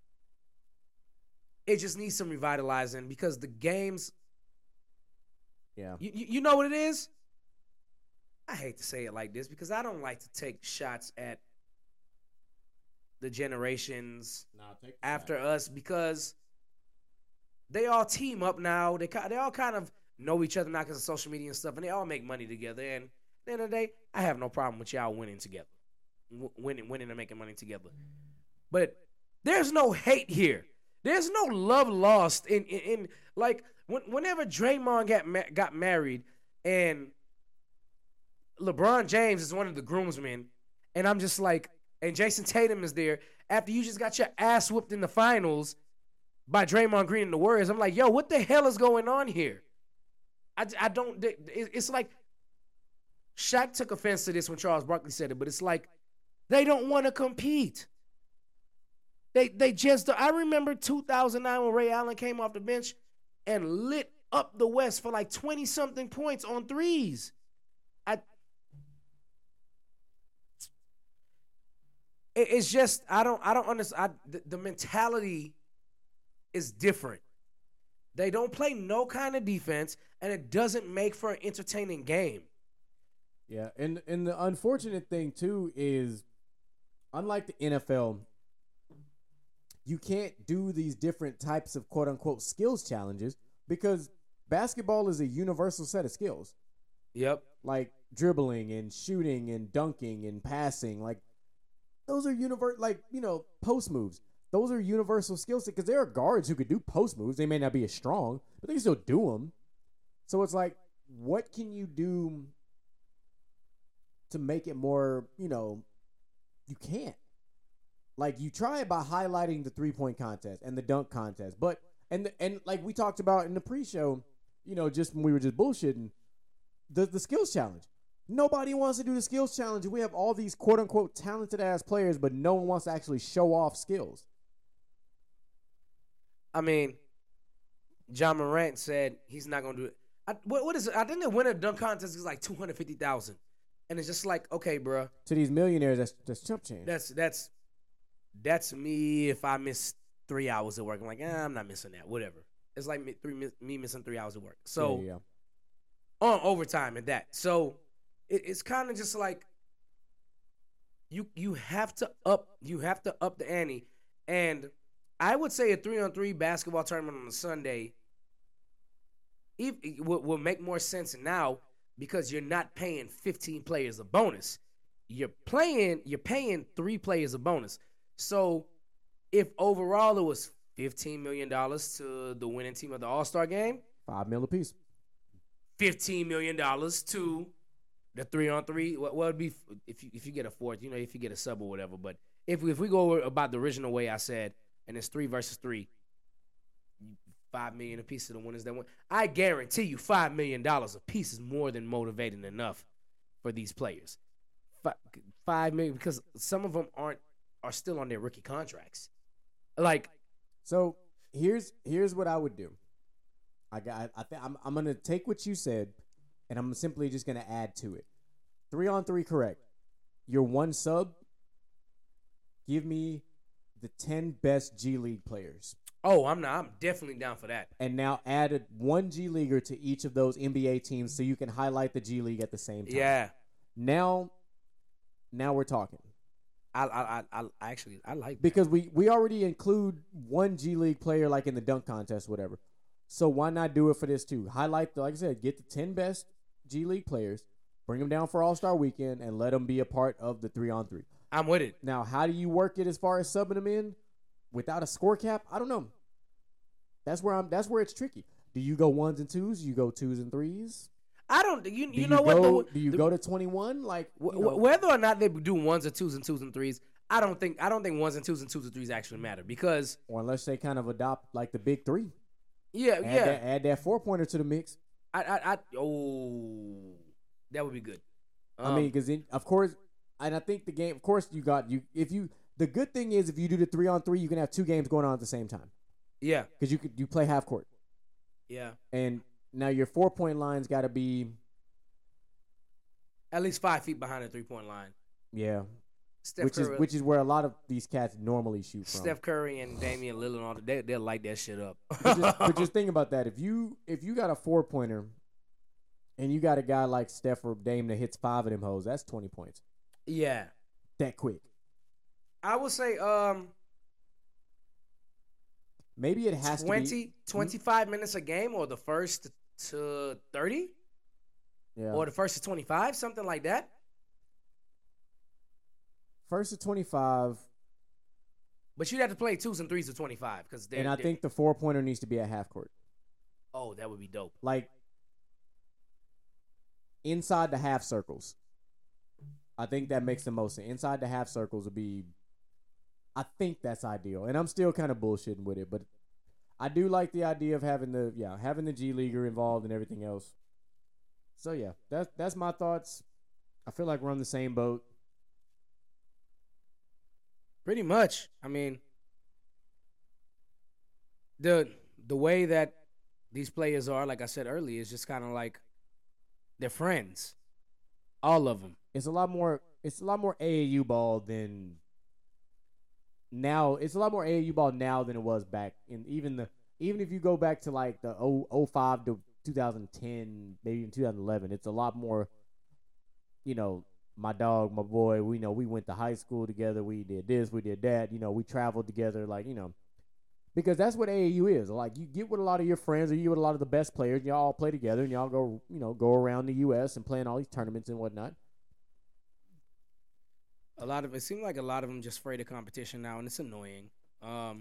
S2: it just needs some revitalizing because the games,
S3: Yeah.
S2: you, you you know what it is? I hate to say it like this because I don't like to take shots at the generations after us because they all team up now. They ki- they all kind of know each other now because of social media and stuff, and they all make money together. And at the end of the day, I have no problem with y'all winning together, w- winning, winning and making money together. But there's no hate here. There's no love lost in in, in like when, whenever Draymond got ma- got married and LeBron James is one of the groomsmen, and I'm just like, and Jason Tatum is there after you just got your ass whooped in the finals by Draymond Green and the Warriors. I'm like, yo, what the hell is going on here? I, I don't. it- It's like Shaq took offense to this when Charles Barkley said it, but it's like they don't want to compete. They they just. I remember two thousand nine when Ray Allen came off the bench and lit up the West for like twenty something points on threes. I. It, it's just I don't I don't understand. I, the, the mentality is different. They don't play no kind of defense, and it doesn't make for an entertaining game.
S3: Yeah, and and the unfortunate thing too is, unlike the N F L, you can't do these different types of quote unquote skills challenges because basketball is a universal set of skills.
S2: Yep.
S3: Like dribbling and shooting and dunking and passing, like those are universal. Like, you know, post moves. Those are universal skills because there are guards who could do post moves. They may not be as strong, but they can still do them. So it's like, what can you do to make it more, you know, you can't. Like, you try it by highlighting the three-point contest and the dunk contest. But, and and like we talked about in the pre-show, you know, just when we were just bullshitting, the, the skills challenge. Nobody wants to do the skills challenge. We have all these quote-unquote talented-ass players, but no one wants to actually show off skills.
S2: I mean, John Morant said he's not going to do it. I, what, what is it? I think the winner dunk contest is like two hundred fifty thousand dollars. And it's just like, okay, bro.
S3: To these millionaires, that's that's chump change.
S2: That's that's that's me if I miss three hours of work. I'm like, eh, I'm not missing that. Whatever. It's like me, three, me missing three hours of work. So,
S3: yeah, yeah.
S2: on overtime and that. So, it, it's kind of just like you you have to up you have to up the ante. And I would say a three-on-three basketball tournament on a Sunday if, will, will make more sense now because you're not paying fifteen players a bonus. You're playing, you're paying three players a bonus. So if overall it was fifteen million dollars to the winning team of the All-Star game,
S3: Five mil apiece.
S2: fifteen million dollars to the three-on-three. What would be if you if you get a fourth, you know, if you get a sub or whatever. But if we, if we go about the original way I said, and it's three versus three, five million a piece to the winners that win. I guarantee you, five million dollars a piece is more than motivating enough for these players. Five, five million because some of them aren't are still on their rookie contracts. Like,
S3: so here's here's what I would do. I got. I think I'm I'm gonna take what you said, and I'm simply just gonna add to it. Three on three, correct. Your one sub. Give me the ten best G League players.
S2: oh, I'm not. I'm definitely down for that.
S3: And now added one G Leaguer to each of those N B A teams so you can highlight the G League at the same time.
S2: Yeah.
S3: Now, now we're talking.
S2: I I I, I actually I like that.
S3: Because we, we already include one G League player like in the dunk contest, whatever. So why not do it for this too? Highlight, the, like I said, get the ten best G League players, bring them down for All-Star Weekend, and let them be a part of the three-on-three.
S2: I'm with it.
S3: Now, how do you work it as far as subbing them in without a score cap? I don't know. That's where I'm. That's where it's tricky. Do you go ones and twos? Do you go twos and threes?
S2: I don't. You
S3: Do
S2: you know
S3: go,
S2: what? The,
S3: do you
S2: the,
S3: go to twenty-one? Like you
S2: w-
S3: know,
S2: whether or not they do ones and twos and twos and threes, I don't think I don't think ones and twos and twos and threes actually matter because
S3: or unless they kind of adopt like the big three.
S2: yeah
S3: Add
S2: yeah
S3: that, add that four pointer to the mix.
S2: I I, I oh that would be good.
S3: I mean, because of course, and I think the game. Of course, you got you. If you the good thing is if you do the three on three, you can have two games going on at the same time
S2: yeah
S3: because you could you play half court.
S2: yeah
S3: And now your four point line's got to be
S2: at least five feet behind the three point line.
S3: yeah,
S2: Steph
S3: which
S2: Curry,
S3: is which is where a lot of these cats normally shoot from.
S2: Steph Curry and Damian Lillard, all they they'll light that shit up.
S3: but, just, but just think about that. If you if you got a four pointer, and you got a guy like Steph or Dame that hits five of them hoes, that's twenty points
S2: yeah,
S3: that quick.
S2: I would say um
S3: Maybe it has
S2: twenty,
S3: to be
S2: twenty-five minutes a game, or the first to thirty,
S3: yeah.
S2: or the first to twenty-five, something like that.
S3: First to twenty-five,
S2: But you'd have to play twos and threes to twenty-five because
S3: and I think the four pointer needs to be at half court.
S2: oh, that would be dope.
S3: Like inside the half circles. I think that makes the most sense. Inside the half circles would be, I think that's ideal. And I'm still kind of bullshitting with it, but I do like the idea of having the yeah having the G Leaguer involved and everything else. So yeah, that's that's my thoughts. I feel like we're on the same boat.
S2: Pretty much. I mean, the the way that these players are, like I said earlier, is just kind of like they're friends, all of them.
S3: It's a lot more. It's a lot more A A U ball than now. It's a lot more A A U ball now than it was back in even the even if you go back to like the oh oh five to two thousand ten, maybe even two thousand eleven, it's a lot more, you know, my dog, my boy, we know we went to high school together. We did this, we did that. You know, we traveled together, like, you know, because that's what A A U is. Like, you get with a lot of your friends or you get with a lot of the best players, and y'all all play together, and y'all go, you know, go around the U S and play in all these tournaments and whatnot.
S2: A lot of it seems like a lot of them just afraid of competition now, and it's annoying. Um,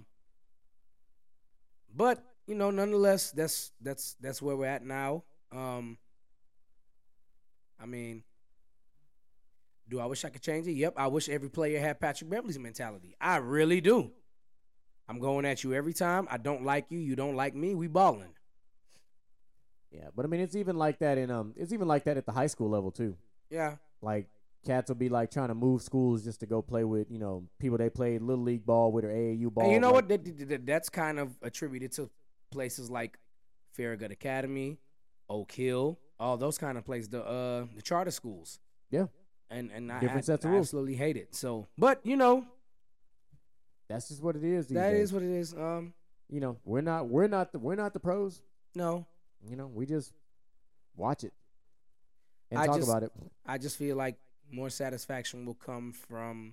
S2: but you know, nonetheless, that's that's that's where we're at now. Um, I mean, do I wish I could change it? Yep, I wish every player had Patrick Beverley's mentality. I really do. I'm going at you every time. I don't like you. You don't like me. We balling.
S3: Yeah, but I mean, it's even like that in um, it's even like that at the high school level too.
S2: Yeah.
S3: Like, cats will be like trying to move schools just to go play with, you know, people they played little league ball with or A A U ball.
S2: And you know
S3: like,
S2: what? That, that, that's kind of attributed to places like Farragut Academy, Oak Hill, all those kind of places, the uh the charter schools.
S3: Yeah.
S2: And and I,
S3: Different
S2: I,
S3: sets of
S2: I
S3: rules.
S2: absolutely hate it. So, but you know,
S3: that's just what it is. These
S2: that
S3: days.
S2: is what it is. Um,
S3: You know, we're not we're not the we're not the pros.
S2: no,
S3: You know, we just watch it and
S2: I
S3: talk
S2: just-
S3: about it.
S2: I just feel like more satisfaction will come from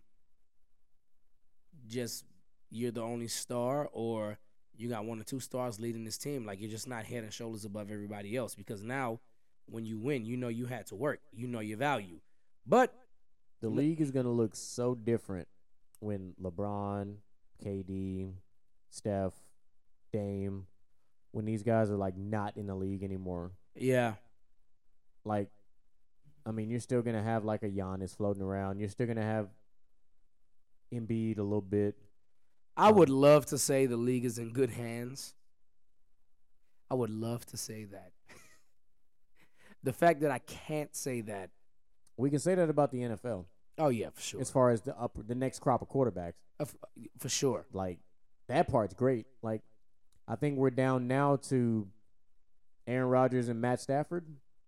S2: just you're the only star, or you got one or two stars leading this team. Like, you're just not head and shoulders above everybody else, because now when you win, you know you had to work. You know your value. But
S3: The league is going to look so different when LeBron, K D, Steph, Dame, when these guys are like not in the league anymore.
S2: yeah,
S3: Like, I mean, you're still going to have like a Giannis floating around. You're still going to have Embiid a little bit.
S2: I would love to say the league is in good hands. I would love to say that. The fact that I can't say that.
S3: We can say that about the N F L
S2: Oh yeah, for sure.
S3: as far as the upper, the next crop of quarterbacks.
S2: Uh, f- for sure.
S3: Like, that part's great. Like, I think we're down now to Aaron Rodgers and Matt Stafford.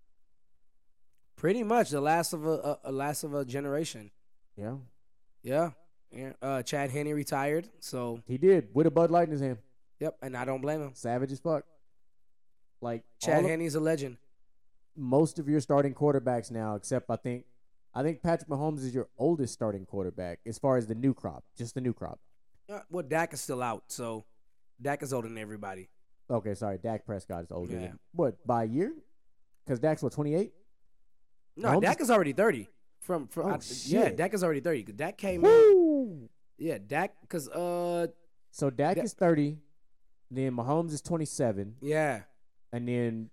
S2: Pretty much the last of a, a, a last of a generation.
S3: Yeah,
S2: Yeah. Yeah. Uh, Chad Henne retired, so
S3: he did with a Bud Light in his hand.
S2: yep, and I don't blame him.
S3: Savage as fuck. Like,
S2: Chad
S3: all of-
S2: Henne's a legend.
S3: most of your starting quarterbacks now, except I think, I think Patrick Mahomes is your oldest starting quarterback as far as the new crop, just the new crop.
S2: Uh, well, Dak is still out, so Dak is older than everybody.
S3: Okay, sorry, Dak Prescott is older
S2: Yeah.
S3: than what by a year? Because Dak's what twenty-eight.
S2: No,
S3: Mahomes
S2: Dak
S3: is-
S2: is already thirty. From from
S3: Oh,
S2: I- yeah,
S3: shit.
S2: Dak is already thirty. Dak came in.
S3: Woo!
S2: Yeah, Dak, cause uh
S3: So Dak
S2: Dak-
S3: is thirty, then Mahomes is twenty-seven,
S2: yeah,
S3: and then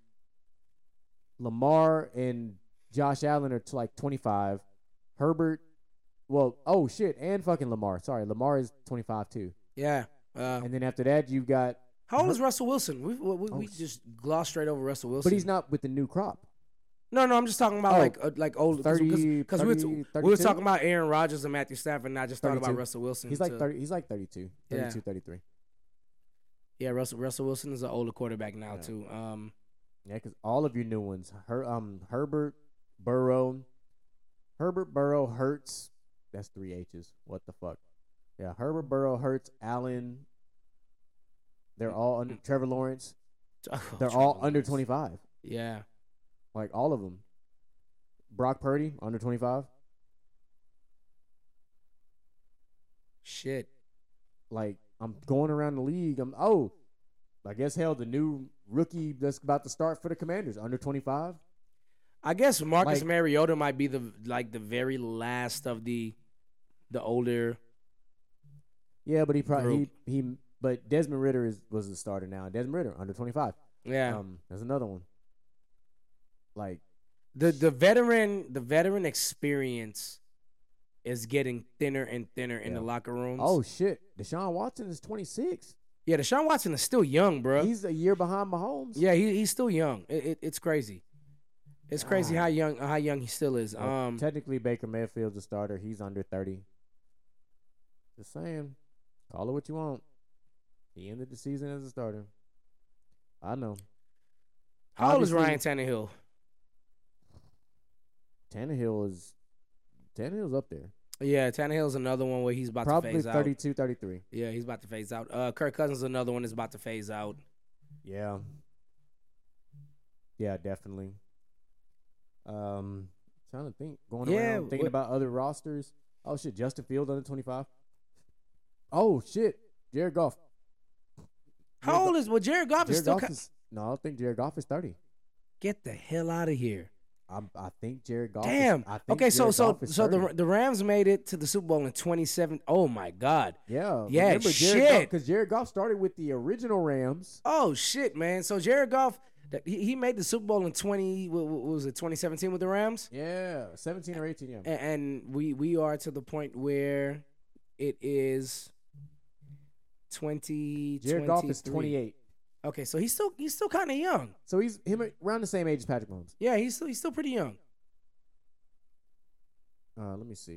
S3: Lamar and Josh Allen are to like twenty-five. Herbert, well, oh shit, and fucking Lamar. Sorry, Lamar is twenty-five too.
S2: yeah. Uh,
S3: And then after that, you've got,
S2: how old is Russell Wilson? We we, we,
S3: Oh,
S2: we
S3: sh-
S2: just glossed straight over Russell Wilson.
S3: but he's not with the new crop.
S2: No, no, I'm just talking about
S3: Oh,
S2: like uh, like old because
S3: thirty,
S2: because we, were t-
S3: thirty,
S2: we were
S3: thirty-two?
S2: talking about Aaron Rodgers and Matthew Stafford, and I just thought about
S3: thirty-two.
S2: Russell Wilson.
S3: He's like
S2: to-
S3: thirty. He's like thirty-two,
S2: Yeah.
S3: thirty-two, thirty-three.
S2: Yeah, Russell Russell Wilson is an older quarterback now
S3: Yeah.
S2: too. Um,
S3: Yeah, because all of your new ones, her, um, Herbert, Burrow, Herbert, Burrow, Hurts. That's three H's. What the fuck? Yeah, Herbert, Burrow, Hurts, Allen. They're all under Trevor Lawrence. They're all under twenty-five.
S2: Yeah,
S3: Like all of them. Brock Purdy under twenty-five.
S2: shit.
S3: Like, I'm going around the league. I'm oh, I guess hell the new rookie that's about to start for the Commanders under twenty-five.
S2: I guess Marcus
S3: Like-
S2: Mariota might be the like the very last of the the older.
S3: Yeah, but he probably
S2: Group.
S3: he, he but Desmond Ritter is was the starter now. Desmond Ritter under twenty-five.
S2: Yeah,
S3: Um, there's another one. Like,
S2: the the veteran the veteran experience is getting thinner and thinner in
S3: Yeah.
S2: the locker rooms.
S3: oh shit, Deshaun Watson is twenty-six.
S2: yeah, Deshaun Watson is still young, bro.
S3: He's a year behind Mahomes.
S2: Yeah, he, he's still young. It, it, it's crazy. It's crazy
S3: God.
S2: how young how young he still is.
S3: Uh,
S2: Um,
S3: technically, Baker Mayfield's a starter. He's under thirty. Just saying, call it what you want. He ended the season as a starter. I know.
S2: how old is
S3: obviously-
S2: Ryan Tannehill?
S3: Tannehill is Tannehill's up there.
S2: Yeah, Tannehill's another one where he's about
S3: Probably
S2: to phase out.
S3: thirty-two, thirty-three.
S2: Yeah, he's about to phase out. Uh, Kirk Cousins is another one that's about to phase out.
S3: Yeah. Yeah, definitely. Um, trying to think, going
S2: Yeah,
S3: around thinking
S2: what-
S3: about other rosters. Oh shit, Justin Fields under twenty-five. Oh shit, Jared Goff.
S2: How old is well? Jared Goff is
S3: Jared
S2: still.
S3: Goff
S2: Ki-
S3: is no, I think Jared Goff is thirty.
S2: Get the hell out of here!
S3: I'm, I think Jared Goff.
S2: Damn.
S3: Is, I think
S2: Okay, so
S3: Jared
S2: so
S3: Goff is
S2: so the
S3: thirty.
S2: the Rams made it to the Super Bowl in twenty-seven. Oh my God.
S3: yeah
S2: Yeah,
S3: remember Jared
S2: shit.
S3: because Jared Goff started with the original Rams.
S2: Oh shit, man. So Jared Goff, that- he, he made the Super Bowl in twenty. What, what was it? twenty seventeen with the Rams.
S3: Yeah, seventeen or eighteen. Yeah,
S2: And, and we we are to the point where it is twenty.
S3: Jared Goff is
S2: twenty-three.
S3: twenty-eight,
S2: Okay, so he's still he's still kind of young.
S3: so he's him around the same age as Patrick Mahomes.
S2: Yeah, he's still he's still pretty young.
S3: Uh, let me see.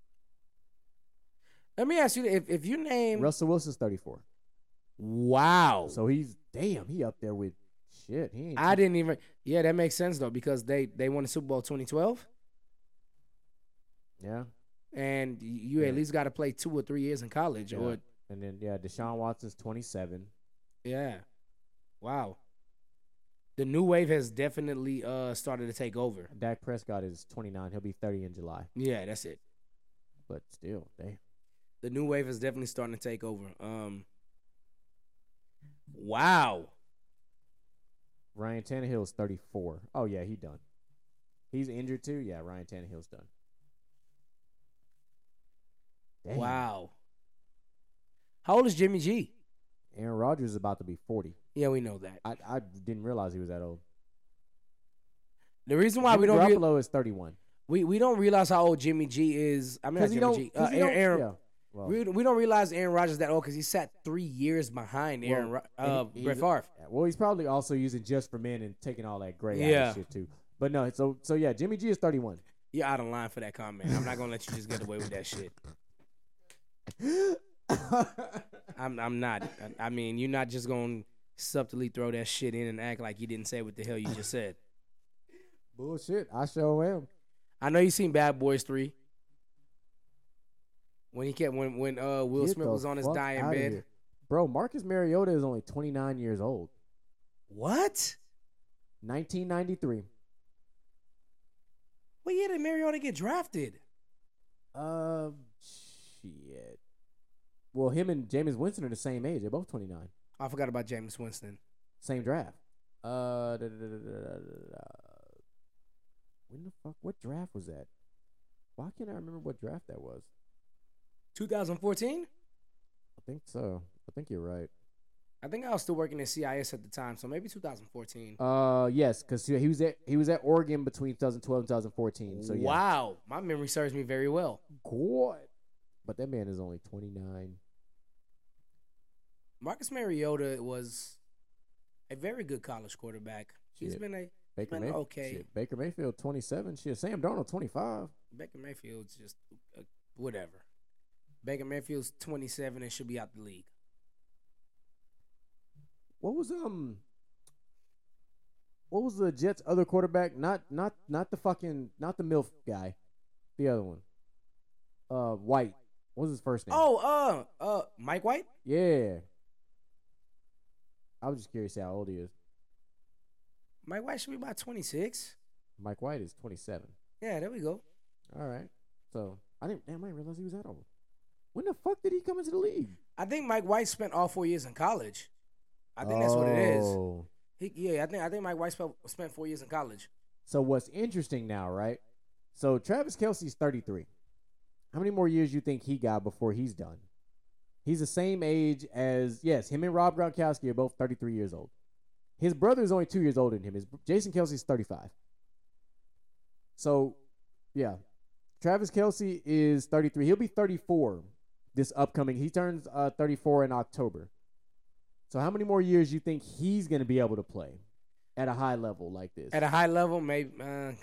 S2: Let me ask you, if if you name
S3: Russell Wilson's thirty-four,
S2: wow,
S3: so he's damn he up there with shit. He ain't
S2: I didn't even. Yeah, that makes sense though because they they won the Super Bowl twenty twelve,
S3: yeah.
S2: and you
S3: Yeah.
S2: at least got to play two or three years in college.
S3: Yeah.
S2: Or
S3: And then yeah, Deshaun Watson's twenty-seven.
S2: yeah, wow. The new wave has definitely uh started to take over.
S3: Dak Prescott is twenty-nine. He'll be thirty in July.
S2: Yeah, that's it.
S3: But still, damn.
S2: The new wave is definitely starting to take over. Um, wow.
S3: Ryan Tannehill's thirty-four. Oh yeah, he done. He's injured too. Yeah, Ryan Tannehill's done. Damn.
S2: Wow. How old is Jimmy G?
S3: Aaron Rodgers is about to be forty.
S2: Yeah, we know that.
S3: I I didn't realize he was that old.
S2: The reason why
S3: Jimmy
S2: we don't re-
S3: Garoppolo is thirty-one.
S2: we we don't realize how old Jimmy G is. I mean, not
S3: he
S2: Jimmy
S3: don't.
S2: G.
S3: 'cause
S2: Uh,
S3: he
S2: Aaron,
S3: don't-
S2: Aaron-
S3: yeah. Well,
S2: we we don't realize Aaron Rodgers is that old because he sat three years behind Aaron
S3: well,
S2: Ro- uh,
S3: he-
S2: Brett
S3: he's-
S2: Favre.
S3: yeah, well, he's probably also using just for men and taking all that gray out
S2: Yeah.
S3: and shit too. But no, so so yeah, Jimmy G is thirty-one.
S2: You're out of line for that comment. I'm not gonna let you just get away with that shit. I'm I'm not. I, I mean, you're not just gonna subtly throw that shit in and act like you didn't say what the hell you just said.
S3: Bullshit. I sure am.
S2: I know you seen Bad Boys three. When he kept when when uh Will
S3: Get
S2: Smith
S3: the
S2: was on his
S3: fuck
S2: dying
S3: outta
S2: bed.
S3: here. Bro, Marcus Mariota is only twenty-nine years old.
S2: What?
S3: nineteen ninety-three.
S2: What year did Mariota get drafted?
S3: Uh, shit. Well, him and Jameis Winston are the same age. They're both twenty-nine.
S2: I forgot about Jameis Winston.
S3: Same draft. Uh, da, da, da, da, da, da, da. When the fuck? What draft was that? Why can't I remember what draft that was?
S2: twenty fourteen?
S3: I think so. I think you're right.
S2: I think I was still working at C I S at the time, so maybe twenty fourteen.
S3: Uh, yes, because he was at he was at Oregon between twenty twelve and twenty fourteen. So yeah.
S2: Wow, my memory serves me very well.
S3: God. But that man is only twenty-nine.
S2: Marcus Mariota was a very good college quarterback. He's
S3: Shit.
S2: been a
S3: Baker
S2: Man,
S3: Mayfield.
S2: okay.
S3: Shit, Baker Mayfield twenty-seven. Shit, Sam Darnold twenty-five.
S2: Baker Mayfield's just uh, whatever. Baker Mayfield's twenty-seven and should be out the league.
S3: What was um? What was the Jets' other quarterback? Not not not the fucking not the MILF guy, the other one. Uh, White. What was his first name?
S2: Oh, uh, uh, Mike White.
S3: yeah. I was just curious how old he is.
S2: Mike White should be about twenty-six.
S3: Mike White is twenty-seven.
S2: Yeah, there we go.
S3: All right. So I didn't. Damn, I didn't realize he was that old. When the fuck did he come into the league?
S2: I think Mike White spent all four years in college. I think that's what it is.
S3: Oh.
S2: He, yeah, I think I think Mike White spent, spent four years in college.
S3: So what's interesting now, right? So Travis Kelce's thirty-three. How many more years you think he got before he's done? He's the same age as, yes, him and Rob Gronkowski are both thirty-three years old. His brother is only two years older than him. His, Jason Kelce's thirty-five. So, yeah. Travis Kelce is thirty-three. He'll be thirty-four this upcoming. He turns uh, thirty-four in October. So how many more years you think he's going to be able to play at a high level like this?
S2: At a high level, maybe. Uh,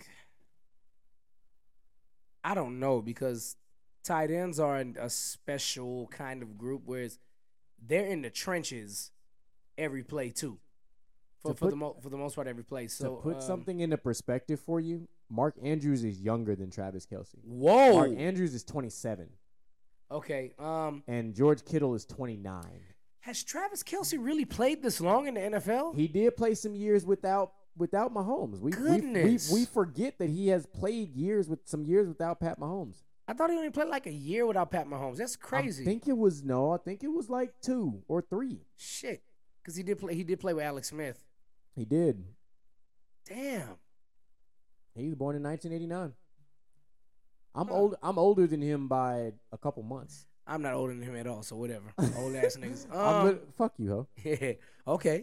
S2: I don't know because tight ends are in a special kind of group, whereas they're in the trenches every play too. For
S3: To
S2: for
S3: put-
S2: the mo- for the most part, every play. So
S3: to put
S2: um,
S3: something into perspective for you, Mark Andrews is younger than Travis Kelce.
S2: Whoa.
S3: Mark Andrews is twenty-seven,
S2: Okay. Um.
S3: and George Kittle is twenty-nine.
S2: Has Travis Kelce really played this long in the N F L?
S3: He did play some years without without Mahomes. We,
S2: Goodness.
S3: We, we, we forget that he has played years with some years without Pat Mahomes.
S2: I thought he only played like a year without Pat Mahomes. That's crazy.
S3: I think it was no. I think it was like two or three.
S2: Shit, because he did play. He did play with Alex Smith.
S3: He did.
S2: Damn.
S3: He was born in nineteen eighty-nine. I'm
S2: Huh.
S3: old. I'm older than him by a couple months.
S2: I'm not older than him at all, so whatever. Old ass niggas.
S3: I'm
S2: Um,
S3: lit- fuck you, ho.
S2: yeah. Okay.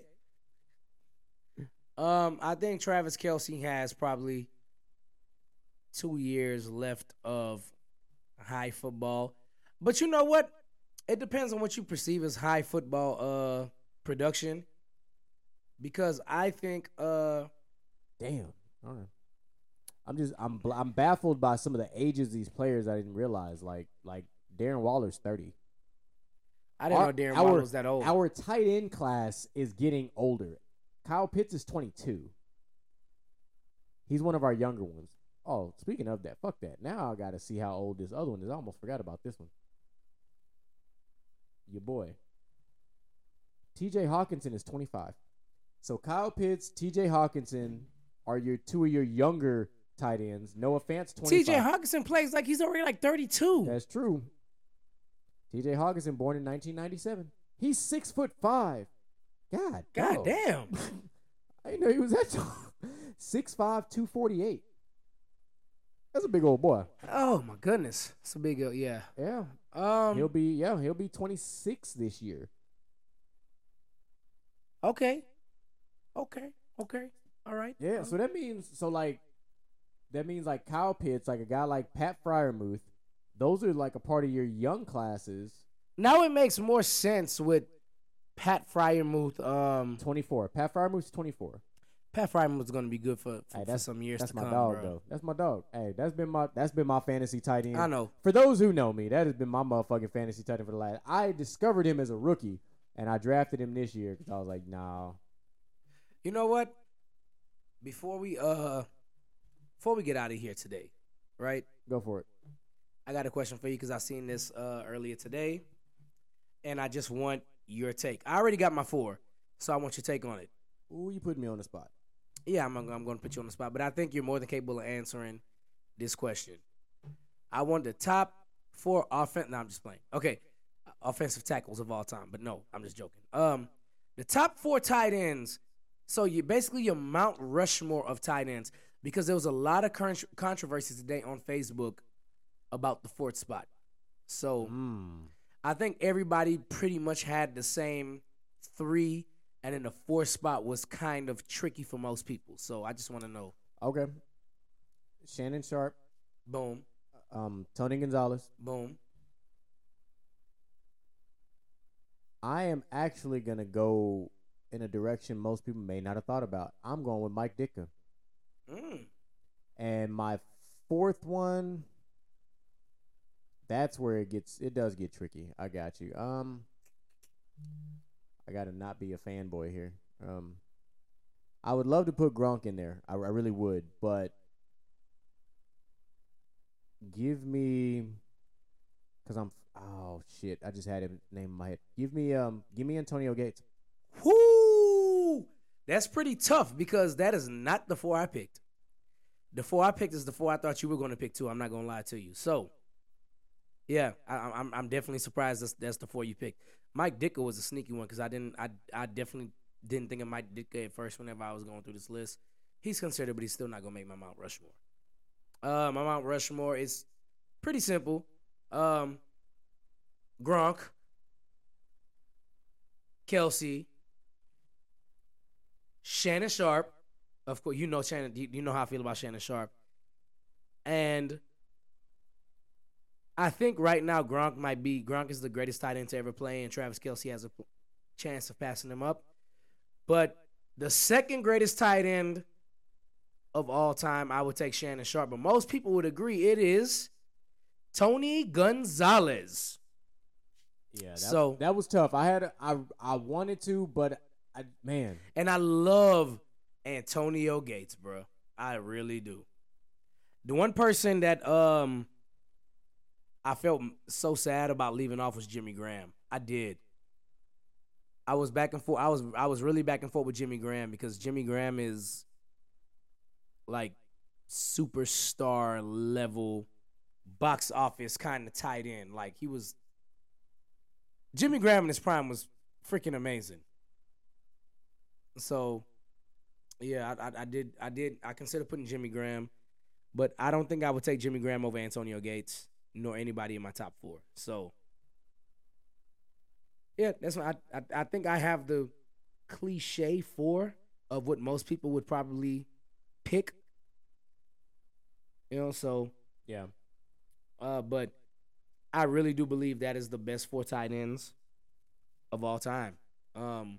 S2: Um, I think Travis Kelce has probably two years left of high football, but you know what? It depends on what you perceive as high football uh production. Because I think uh
S3: Damn. All right. I'm just I'm bl- I'm baffled by some of the ages of these players. I didn't realize like like Darren Waller's thirty.
S2: I didn't
S3: Our-
S2: know Darren
S3: our-
S2: Waller was that old.
S3: Our tight end class is getting older. Kyle Pitts is twenty-two. He's one of our younger ones. Oh, speaking of that, fuck that. Now I got to see how old this other one is. I almost forgot about this one. Your boy. T J Hawkinson is twenty-five. So Kyle Pitts, T J Hawkinson are your two of your younger tight ends. Noah Fant's twenty-five.
S2: T J Hawkinson plays like he's already like thirty-two.
S3: That's true. T J Hawkinson, born in nineteen ninety-seven. He's six foot five. God,
S2: God
S3: no.
S2: damn.
S3: I didn't know he was that tall. six five, two forty-eight. That's a big old boy.
S2: Oh my goodness. It's a big uh, yeah.
S3: Yeah.
S2: Um
S3: He'll be yeah, he'll be twenty-six this year.
S2: Okay. Okay. Okay. All right.
S3: Yeah, so that means so like that means like Kyle Pitts, like a guy like Pat Fryermuth, those are like a part of your young classes.
S2: Now it makes more sense with Pat Fryermuth. Um,
S3: twenty-four. Pat Fryermuth's twenty-four.
S2: Pat Fryermuth's going to be good for, for,
S3: Hey,
S2: for
S3: that's
S2: some years
S3: That's
S2: to
S3: my
S2: come,
S3: dog
S2: bro.
S3: though. That's my dog. Hey, that's been my that's been my fantasy tight end.
S2: I know.
S3: For those who know me, that has been my motherfucking fantasy tight end for the last. I discovered him as a rookie, and I drafted him this year because I was like, nah.
S2: You know what? Before we uh, before we get out of here today, right?
S3: Go for it.
S2: I got a question for you because I seen this uh, earlier today, and I just want your take. I already got my four, so I want your take on it.
S3: Ooh, you put me on the spot.
S2: Yeah, I'm, I'm going to put you on the spot, but I think you're more than capable of answering this question. I want the top four offense. No, I'm just playing. Okay, offensive tackles of all time, but no, I'm just joking. Um, the top four tight ends. So you basically your Mount Rushmore of tight ends because there was a lot of current controversy today on Facebook about the fourth spot. So
S3: Mm.
S2: I think everybody pretty much had the same three. And then the fourth spot was kind of tricky for most people. So I just want to know.
S3: Okay. Shannon Sharp,
S2: Boom,
S3: um, Tony Gonzalez.
S2: boom.
S3: I am actually gonna go in a direction most people may not have thought about. I'm going with Mike Ditka.
S2: Mm.
S3: And my fourth one, that's where it gets it does get tricky. I got you. Um I gotta not be a fanboy here. Um I would love to put Gronk in there. I, I really would, but give me because I'm oh shit, I just had him name in my head. Give me um give me Antonio Gates.
S2: Whoo! That's pretty tough because that is not the four I picked. The four I picked is the four I thought you were going to pick too. I'm not going to lie to you. So, yeah, I, I'm I'm definitely surprised that's, that's the four you picked. Mike Ditka was a sneaky one because I didn't I I definitely didn't think of Mike Ditka at first whenever I was going through this list. He's considered, but he's still not going to make my Mount Rushmore. Uh, my Mount Rushmore is pretty simple. Um, Gronk, Kelce, Shannon Sharp. Of course, you know Shannon. You, you know how I feel about Shannon Sharp. And I think right now Gronk might be Gronk is the greatest tight end to ever play, and Travis Kelce has a p- chance of passing him up. But the second greatest tight end of all time, I would take Shannon Sharp. But most people would agree it is Tony Gonzalez.
S3: Yeah, that,
S2: So-
S3: that was tough. I had I I wanted to, but I man,
S2: And I love Antonio Gates, bro. I really do. The one person that um I felt so sad about leaving off was Jimmy Graham. I did. I was back and forth. I was I was really back and forth with Jimmy Graham because Jimmy Graham is like superstar level box office kind of tight end. Like he was Jimmy Graham in his prime was freaking amazing. So yeah, I, I, I did I did I considered putting Jimmy Graham, but I don't think I would take Jimmy Graham over Antonio Gates nor anybody in my top four. So yeah, that's what I, I I think I have the cliche four of what most people would probably pick. You know, so
S3: Yeah.
S2: uh, but I really do believe that is the best four tight ends of all time. Um,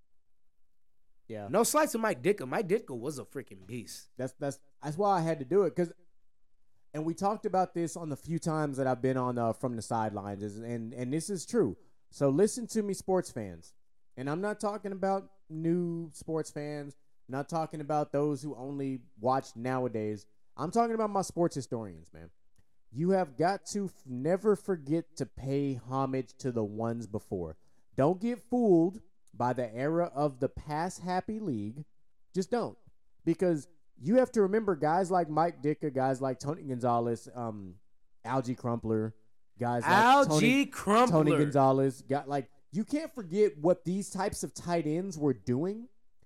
S3: Yeah.
S2: no slights to Mike Ditka. Mike Ditka was a freaking beast.
S3: That's that's that's why I had to do it, because, and we talked about this on the few times that I've been on uh, from the sidelines, is, and and this is true. So listen to me, sports fans, and I'm not talking about new sports fans. I'm not talking about those who only watch nowadays. I'm talking about my sports historians, man. You have got to f- never forget to pay homage to the ones before. Don't get fooled by the era of the pass-happy league. Just don't. Because you have to remember guys like Mike Ditka, guys like Tony Gonzalez, um, Algie Crumpler, guys like
S2: Algie
S3: Tony,
S2: Crumpler.
S3: Tony Gonzalez. Got, like, you can't forget what these types of tight ends were doing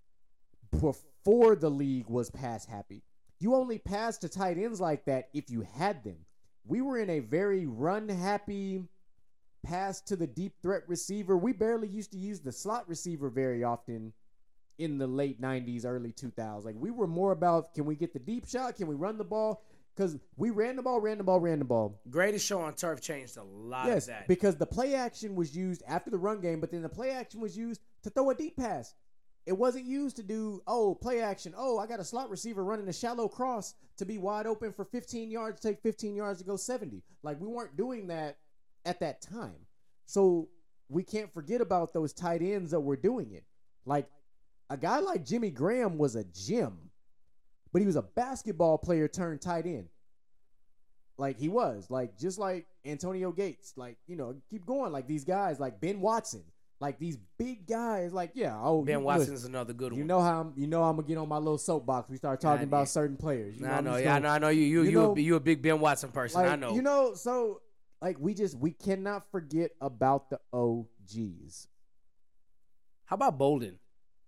S3: before the league was pass-happy. You only passed to tight ends like that if you had them. We were in a very run-happy pass to the deep threat receiver. We barely used to use the slot receiver very often in the late nineties, early two thousands. Like, we were more about, can we get the deep shot? Can we run the ball? Because we ran the ball, ran the ball, ran the ball.
S2: Greatest Show on Turf changed a lot
S3: Yes,
S2: of that.
S3: because the play action was used after the run game, but then the play action was used to throw a deep pass. It wasn't used to do, oh, play action. Oh, I got a slot receiver running a shallow cross to be wide open for fifteen yards, take fifteen yards to go seventy. Like, we weren't doing that at that time. So we can't forget about those tight ends that were doing it. Like, a guy like Jimmy Graham was a gem, but he was a basketball player turned tight end. Like, he was. Like, just like Antonio Gates. Like, you know, keep going. Like, these guys, like Ben Watson. Like, these big guys, like, yeah. Oh,
S2: Ben
S3: you,
S2: Watson
S3: look,
S2: is another good one.
S3: You know how I'm, you know I'm gonna get on my little soapbox. We start talking
S2: Nah,
S3: about
S2: yeah.
S3: certain players. You
S2: Nah,
S3: know,
S2: I
S3: I'm
S2: know,
S3: just
S2: yeah, I
S3: gonna-
S2: know, I know. You, you,
S3: you
S2: you,
S3: know-
S2: a, you a big Ben Watson person.
S3: Like,
S2: I know.
S3: You know, so like we just we cannot forget about the O Gs.
S2: How about Bolden?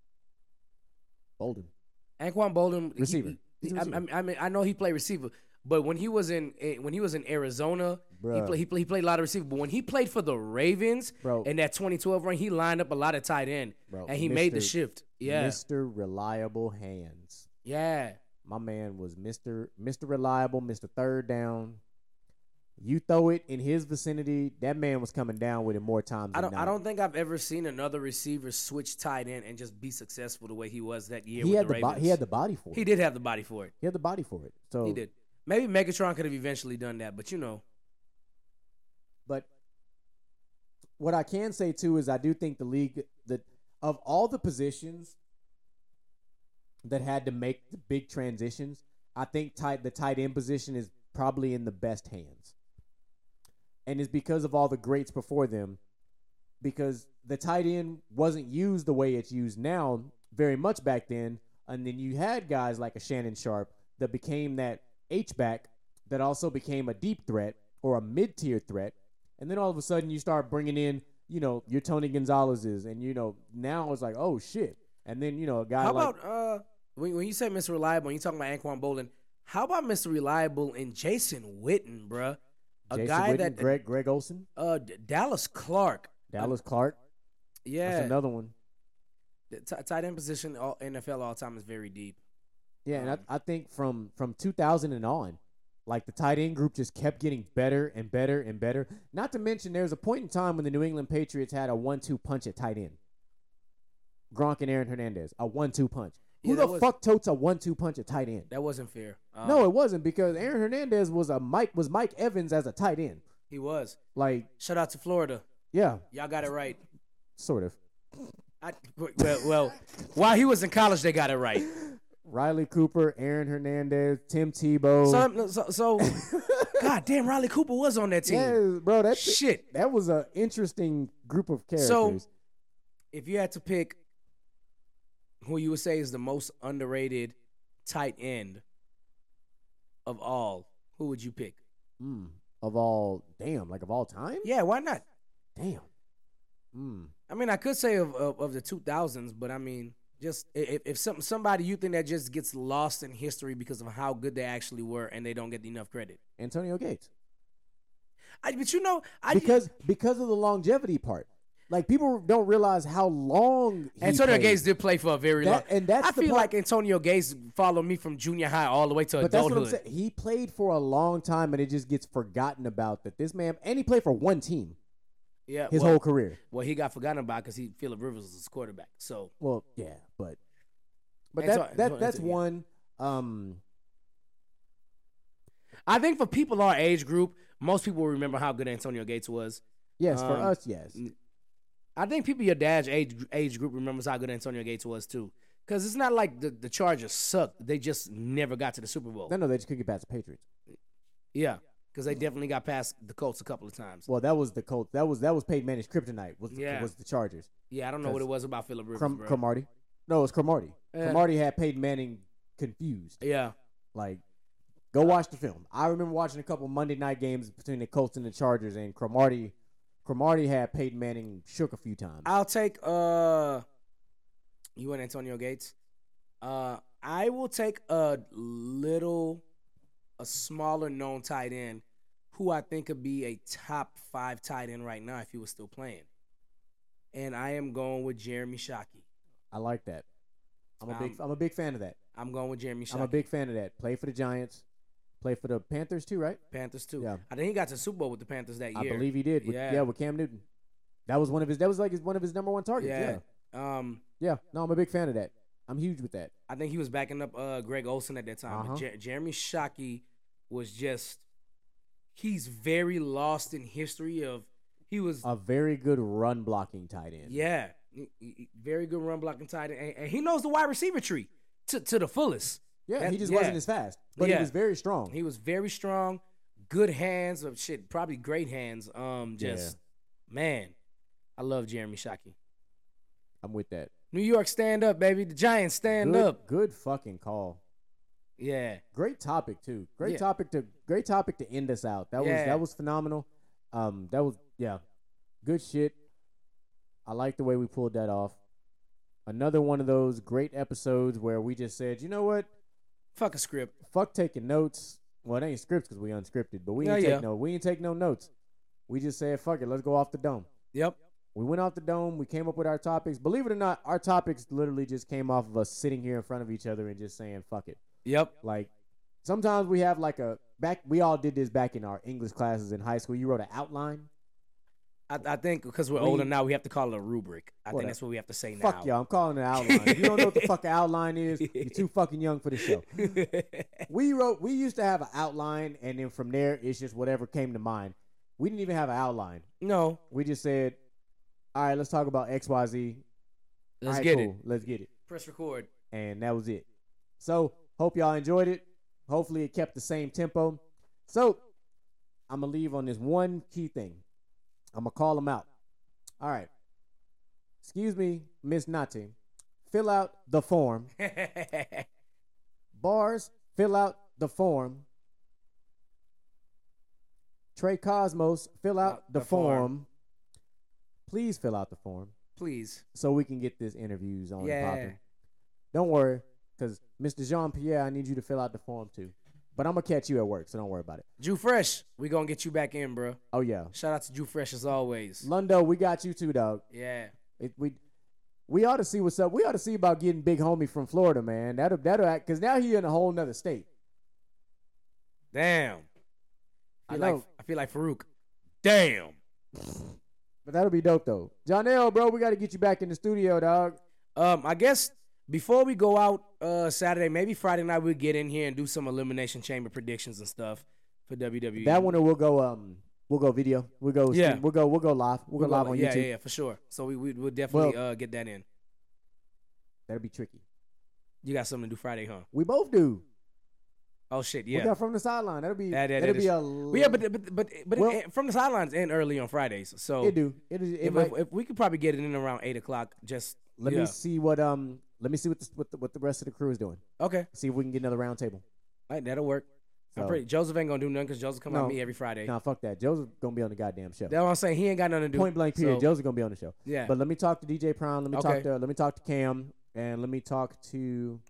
S3: Bolden.
S2: Anquan Bolden, he-
S3: Receiver.
S2: he-
S3: He's a
S2: I,
S3: receiver.
S2: I, I mean, I know he played receiver, but when he was in eh, when he was in Arizona, he
S3: Bruh.
S2: played he, play, he played a lot of receiver. But when he played for the Ravens
S3: Bro.
S2: in that twenty twelve run, he lined up a lot of tight end,
S3: Bro,
S2: and he made the
S3: Mister
S2: shift. Yeah,
S3: Mister Reliable Hands.
S2: yeah.
S3: My man was Mister Mister Reliable, Mister Third Down. You throw it in his vicinity, that man was coming down with it more times
S2: I
S3: than
S2: don't.
S3: not.
S2: I don't think I've ever seen another receiver switch tight end and just be successful the way he was that year
S3: He
S2: with
S3: had
S2: the
S3: the bo-
S2: Ravens.
S3: he had the body for it.
S2: He did have the body for it.
S3: He had the body for it. So
S2: He did. Maybe Megatron could have eventually done that, but you know,
S3: But what I can say too is I do think the league that of all the positions that had to make the big transitions, I think tight the tight end position is probably in the best hands. And it's because of all the greats before them. Because the tight end wasn't used the way it's used now very much back then. And then you had guys like a Shannon Sharp that became that H-back that also became a deep threat or a mid-tier threat. And then all of a sudden you start bringing in, you know, your Tony Gonzalez's. And, you know, now it's like, oh, shit. And then, you know, a guy
S2: how
S3: like...
S2: about uh when when you say Mister Reliable, when you talking about Anquan Bolden, how about Mister Reliable and Jason Witten, bruh? A
S3: Jason
S2: guy
S3: Witten,
S2: that
S3: Greg, Greg Olson,
S2: uh D- Dallas Clark,
S3: Dallas Clark.
S2: yeah,
S3: That's another one.
S2: the t- tight end position all N F L all time is very deep.
S3: Yeah, and
S2: Um,
S3: I, I think from from two thousand and on, like the tight end group just kept getting better and better and better. Not to mention, there was a point in time when the New England Patriots had a one-two punch at tight end. Gronk and Aaron Hernandez, a one-two punch. Who
S2: Yeah, that
S3: the
S2: was-
S3: fuck totes a one-two punch at tight end?
S2: That wasn't fair. Um,
S3: No, it wasn't, because Aaron Hernandez was a Mike was Mike Evans as a tight end.
S2: he was.
S3: Like,
S2: Shout out to Florida.
S3: yeah,
S2: Y'all got it right.
S3: sort of.
S2: I, well, well, while he was in college, they got it right.
S3: Riley Cooper, Aaron Hernandez, Tim Tebow.
S2: So, so, so God damn, Riley Cooper was on that team.
S3: yeah, bro, that
S2: Shit.
S3: that was an interesting group of characters.
S2: if you had to pick who you would say is the most underrated tight end of all, who would you pick?
S3: Mm. Of all, damn, like of all time?
S2: Yeah, why not?
S3: Damn. Mm.
S2: I mean, I could say of of, of the two thousands, but I mean, just if, if some somebody you think that just gets lost in history because of how good they actually were and they don't get enough credit.
S3: Antonio Gates.
S2: I, but you know, I
S3: because because of the longevity part. Like, people don't realize how long he
S2: Antonio
S3: played.
S2: Gates did play for a very
S3: That-
S2: long.
S3: and that's
S2: I
S3: the
S2: feel
S3: part-
S2: like Antonio Gates followed me from junior high all the way to
S3: But that's
S2: adulthood.
S3: what I'm saying. He played for a long time, and it just gets forgotten about that this man, and he played for one team
S2: Yeah,
S3: his
S2: well,
S3: whole career.
S2: Well, he got forgotten about because he Phillip Rivers was his quarterback. So
S3: Well, yeah, but but
S2: Anto-
S3: that, that
S2: Anto-
S3: that's
S2: Anto- yeah.
S3: one. Um,
S2: I think for people our age group, most people will remember how good Antonio Gates was.
S3: yes, for
S2: Um,
S3: us, yes.
S2: I think people your dad's age age group remembers how good Antonio Gates was too. Because it's not like the, the Chargers sucked. They just never got to the Super Bowl.
S3: No, no, they just couldn't get past the Patriots.
S2: Yeah, because they definitely got past the Colts a couple of times.
S3: Well, that was the Colts. That was that was Peyton Manning's kryptonite. Was the,
S2: Yeah.
S3: was the Chargers?
S2: Yeah, I don't know what it was about Phillip Rivers,
S3: Crum,
S2: bro.
S3: Cromartie. No, it was Cromartie.
S2: Yeah.
S3: Cromartie had Peyton Manning confused.
S2: Yeah,
S3: Like, go watch the film. I remember watching a couple Monday night games between the Colts and the Chargers, and Cromartie, Cromartie had Peyton Manning shook a few times.
S2: I'll take uh, you and Antonio Gates. Uh, I will take a little, a smaller known tight end, who I think could be a top five tight end right now if he was still playing. And I am going with Jeremy Shockey.
S3: I like that. I'm a big.
S2: Um,
S3: I'm a big fan of that.
S2: I'm going with Jeremy Shockey.
S3: I'm a big fan of that. Play for the Giants. Play for the Panthers too, right?
S2: Panthers too.
S3: Yeah.
S2: I think he got to the Super Bowl with the Panthers that
S3: I
S2: year.
S3: believe he did. With,
S2: Yeah.
S3: yeah. with Cam Newton. That was one of his. That was like his, one of his number one targets.
S2: Yeah.
S3: Yeah.
S2: Um,
S3: Yeah. No, I'm a big fan of that. I'm huge with that.
S2: I think he was backing up uh, Greg Olson at that time. But
S3: Uh-huh.
S2: Jer- Jeremy Shockey was just, he's very lost in history of, he was,
S3: A very good run blocking tight end.
S2: yeah, he- he- very good run blocking tight end. And, and he knows the wide receiver tree to, to the fullest.
S3: Yeah.
S2: That-
S3: he just
S2: yeah.
S3: wasn't as fast, but
S2: Yeah.
S3: he was very strong.
S2: He was very strong, good hands, of shit, probably great hands. Um, Just, man, I love Jeremy Shockey.
S3: I'm with that.
S2: New York, stand up, baby. The Giants, stand
S3: good,
S2: up.
S3: Good fucking call.
S2: Yeah.
S3: Great topic too. Great
S2: Yeah.
S3: topic to great topic to end us out. That was
S2: Yeah.
S3: that was phenomenal. Um, that was yeah, good shit. I like the way we pulled that off. Another one of those great episodes where we just said, you know what,
S2: Fuck a script.
S3: fuck taking notes. Well, it ain't scripts because we unscripted, but we
S2: Yeah,
S3: ain't
S2: yeah.
S3: take no. We ain't take no notes. We just said, fuck it, let's go off the dome.
S2: Yep.
S3: We went off the dome. We came up with our topics. Believe it or not, our topics literally just came off of us sitting here in front of each other and just saying, fuck it.
S2: Yep.
S3: Like, sometimes we have like a back. We all did this back in our English classes in high school. You wrote an outline.
S2: I, I think because we're
S3: We-
S2: older now, we have to call it a rubric. I
S3: What
S2: think
S3: a-
S2: that's what we have to say now.
S3: Fuck y'all. I'm calling it an outline. If you don't know what the fuck an outline is, you're too fucking young for the show. We wrote. We used to have an outline, and then from there, it's just whatever came to mind. We didn't even have an outline.
S2: No,
S3: We just said, all right, let's talk about X, Y, Z.
S2: let's
S3: All right,
S2: get
S3: cool.
S2: it.
S3: Let's get it.
S2: Press record.
S3: And that was it. So hope y'all enjoyed it. Hopefully it kept the same tempo. So I'm gonna leave on this one key thing. I'm gonna call them out. All right. Excuse me, Miss Nati. Fill out the form. Bars, fill out the form. Trey Cosmos, fill out
S2: Uh,
S3: the,
S2: the
S3: form.
S2: form.
S3: Please fill out the form
S2: Please.
S3: so we can get this interviews on and
S2: Yeah.
S3: popping. Don't worry, because Mister Jean Pierre, I need you to fill out the form too. But I'm gonna catch you at work, so don't worry about it.
S2: Jew Fresh, we gonna get you back in, bro.
S3: Oh yeah,
S2: Shout out to Jew Fresh as always.
S3: Lundo, we got you too, dog.
S2: Yeah.
S3: It, we we ought to see what's up. We ought to see about getting Big Homie from Florida, man. That'll that'll act because now he in a whole nother state.
S2: Damn. I
S3: I
S2: feel like
S3: know.
S2: I feel like Farouk. Damn.
S3: But that'll be dope though. Jonell, bro, we got to get you back in the studio, dog.
S2: Um, I guess before we go out uh Saturday, maybe Friday night we'll get in here and do some elimination chamber predictions and stuff for W W E.
S3: That one, or we'll go um we'll go video. We'll go
S2: Yeah.
S3: stream- We'll go we'll go live. We'll,
S2: We'll
S3: go live
S2: go-
S3: on
S2: yeah,
S3: YouTube.
S2: yeah, yeah, for sure. So we we will definitely
S3: Well-
S2: uh get that in.
S3: That'll be tricky.
S2: You got something to do Friday, huh?
S3: We both do.
S2: Oh shit,
S3: We
S2: yeah.
S3: got from the sideline. That'll be
S2: That- that-
S3: that'll
S2: that
S3: be
S2: is-
S3: a
S2: Well, yeah, but but but but
S3: Well-
S2: it, it- from the sidelines and early on Fridays. So
S3: it do. It, is- it
S2: if,
S3: might,
S2: if, if we could probably get it in around eight o'clock, just
S3: let
S2: yeah.
S3: me see what um let me see what the, what the what the rest of the crew is doing.
S2: Okay,
S3: See if we can get another round table.
S2: all right, that'll work. I'm
S3: So-
S2: pretty, Joseph ain't gonna do nothing because Joseph come
S3: No.
S2: on me every Friday.
S3: Nah, fuck that. Joseph gonna be on the goddamn show.
S2: That's what I'm saying. He ain't got nothing to do.
S3: Point blank period.
S2: So,
S3: Joseph gonna be on the show.
S2: yeah.
S3: But let me talk to D J Prime. Let me
S2: Okay.
S3: talk to let me talk to Cam, and let me talk to.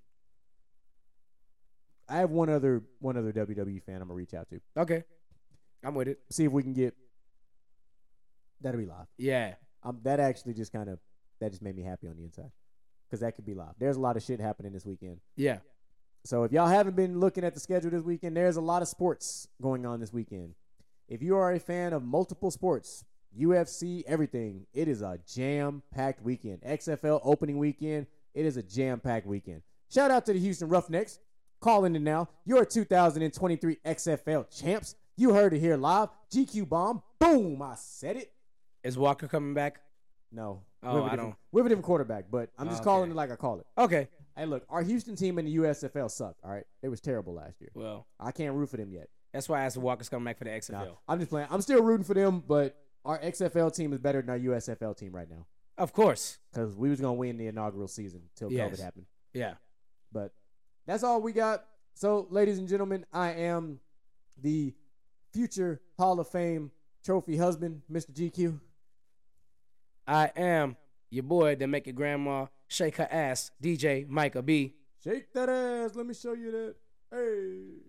S3: I have one other one other W W E fan I'm gonna reach out to.
S2: Okay, I'm with it.
S3: See if we can get. That'll be live.
S2: Yeah.
S3: Um, that actually just kind of that just made me happy on the inside, because that could be live. There's a lot of shit happening this weekend.
S2: Yeah.
S3: So if y'all haven't been looking at the schedule this weekend, there's a lot of sports going on this weekend. If you are a fan of multiple sports, U F C, everything, it is a jam-packed weekend. X F L opening weekend, it is a jam-packed weekend. Shout out to the Houston Roughnecks. Calling in now. Your two thousand twenty-three X F L champs. You heard it here live. G Q bomb. Boom. I said it.
S2: Is Walker coming back?
S3: No.
S2: Oh,
S3: we have a
S2: I
S3: different-
S2: don't-
S3: We have a different quarterback, but I'm just
S2: Okay.
S3: calling it like I call it.
S2: Okay.
S3: Hey, look, our Houston team in the U S F L sucked, all right? It was terrible last year.
S2: Well,
S3: I can't root for them yet.
S2: that's why I asked if Walker's coming back for the X F L.
S3: Nah, I'm just playing. I'm still rooting for them, but our X F L team is better than our U S F L team right now,
S2: Of course.
S3: because we was going to win the inaugural season until
S2: Yes.
S3: COVID happened.
S2: Yeah.
S3: But that's all we got. So, ladies and gentlemen, I am the future Hall of Fame trophy husband, Mister G Q.
S2: I am your boy that make your grandma shake her ass, D J Micah B.
S3: Shake that ass. Let me show you that. Hey.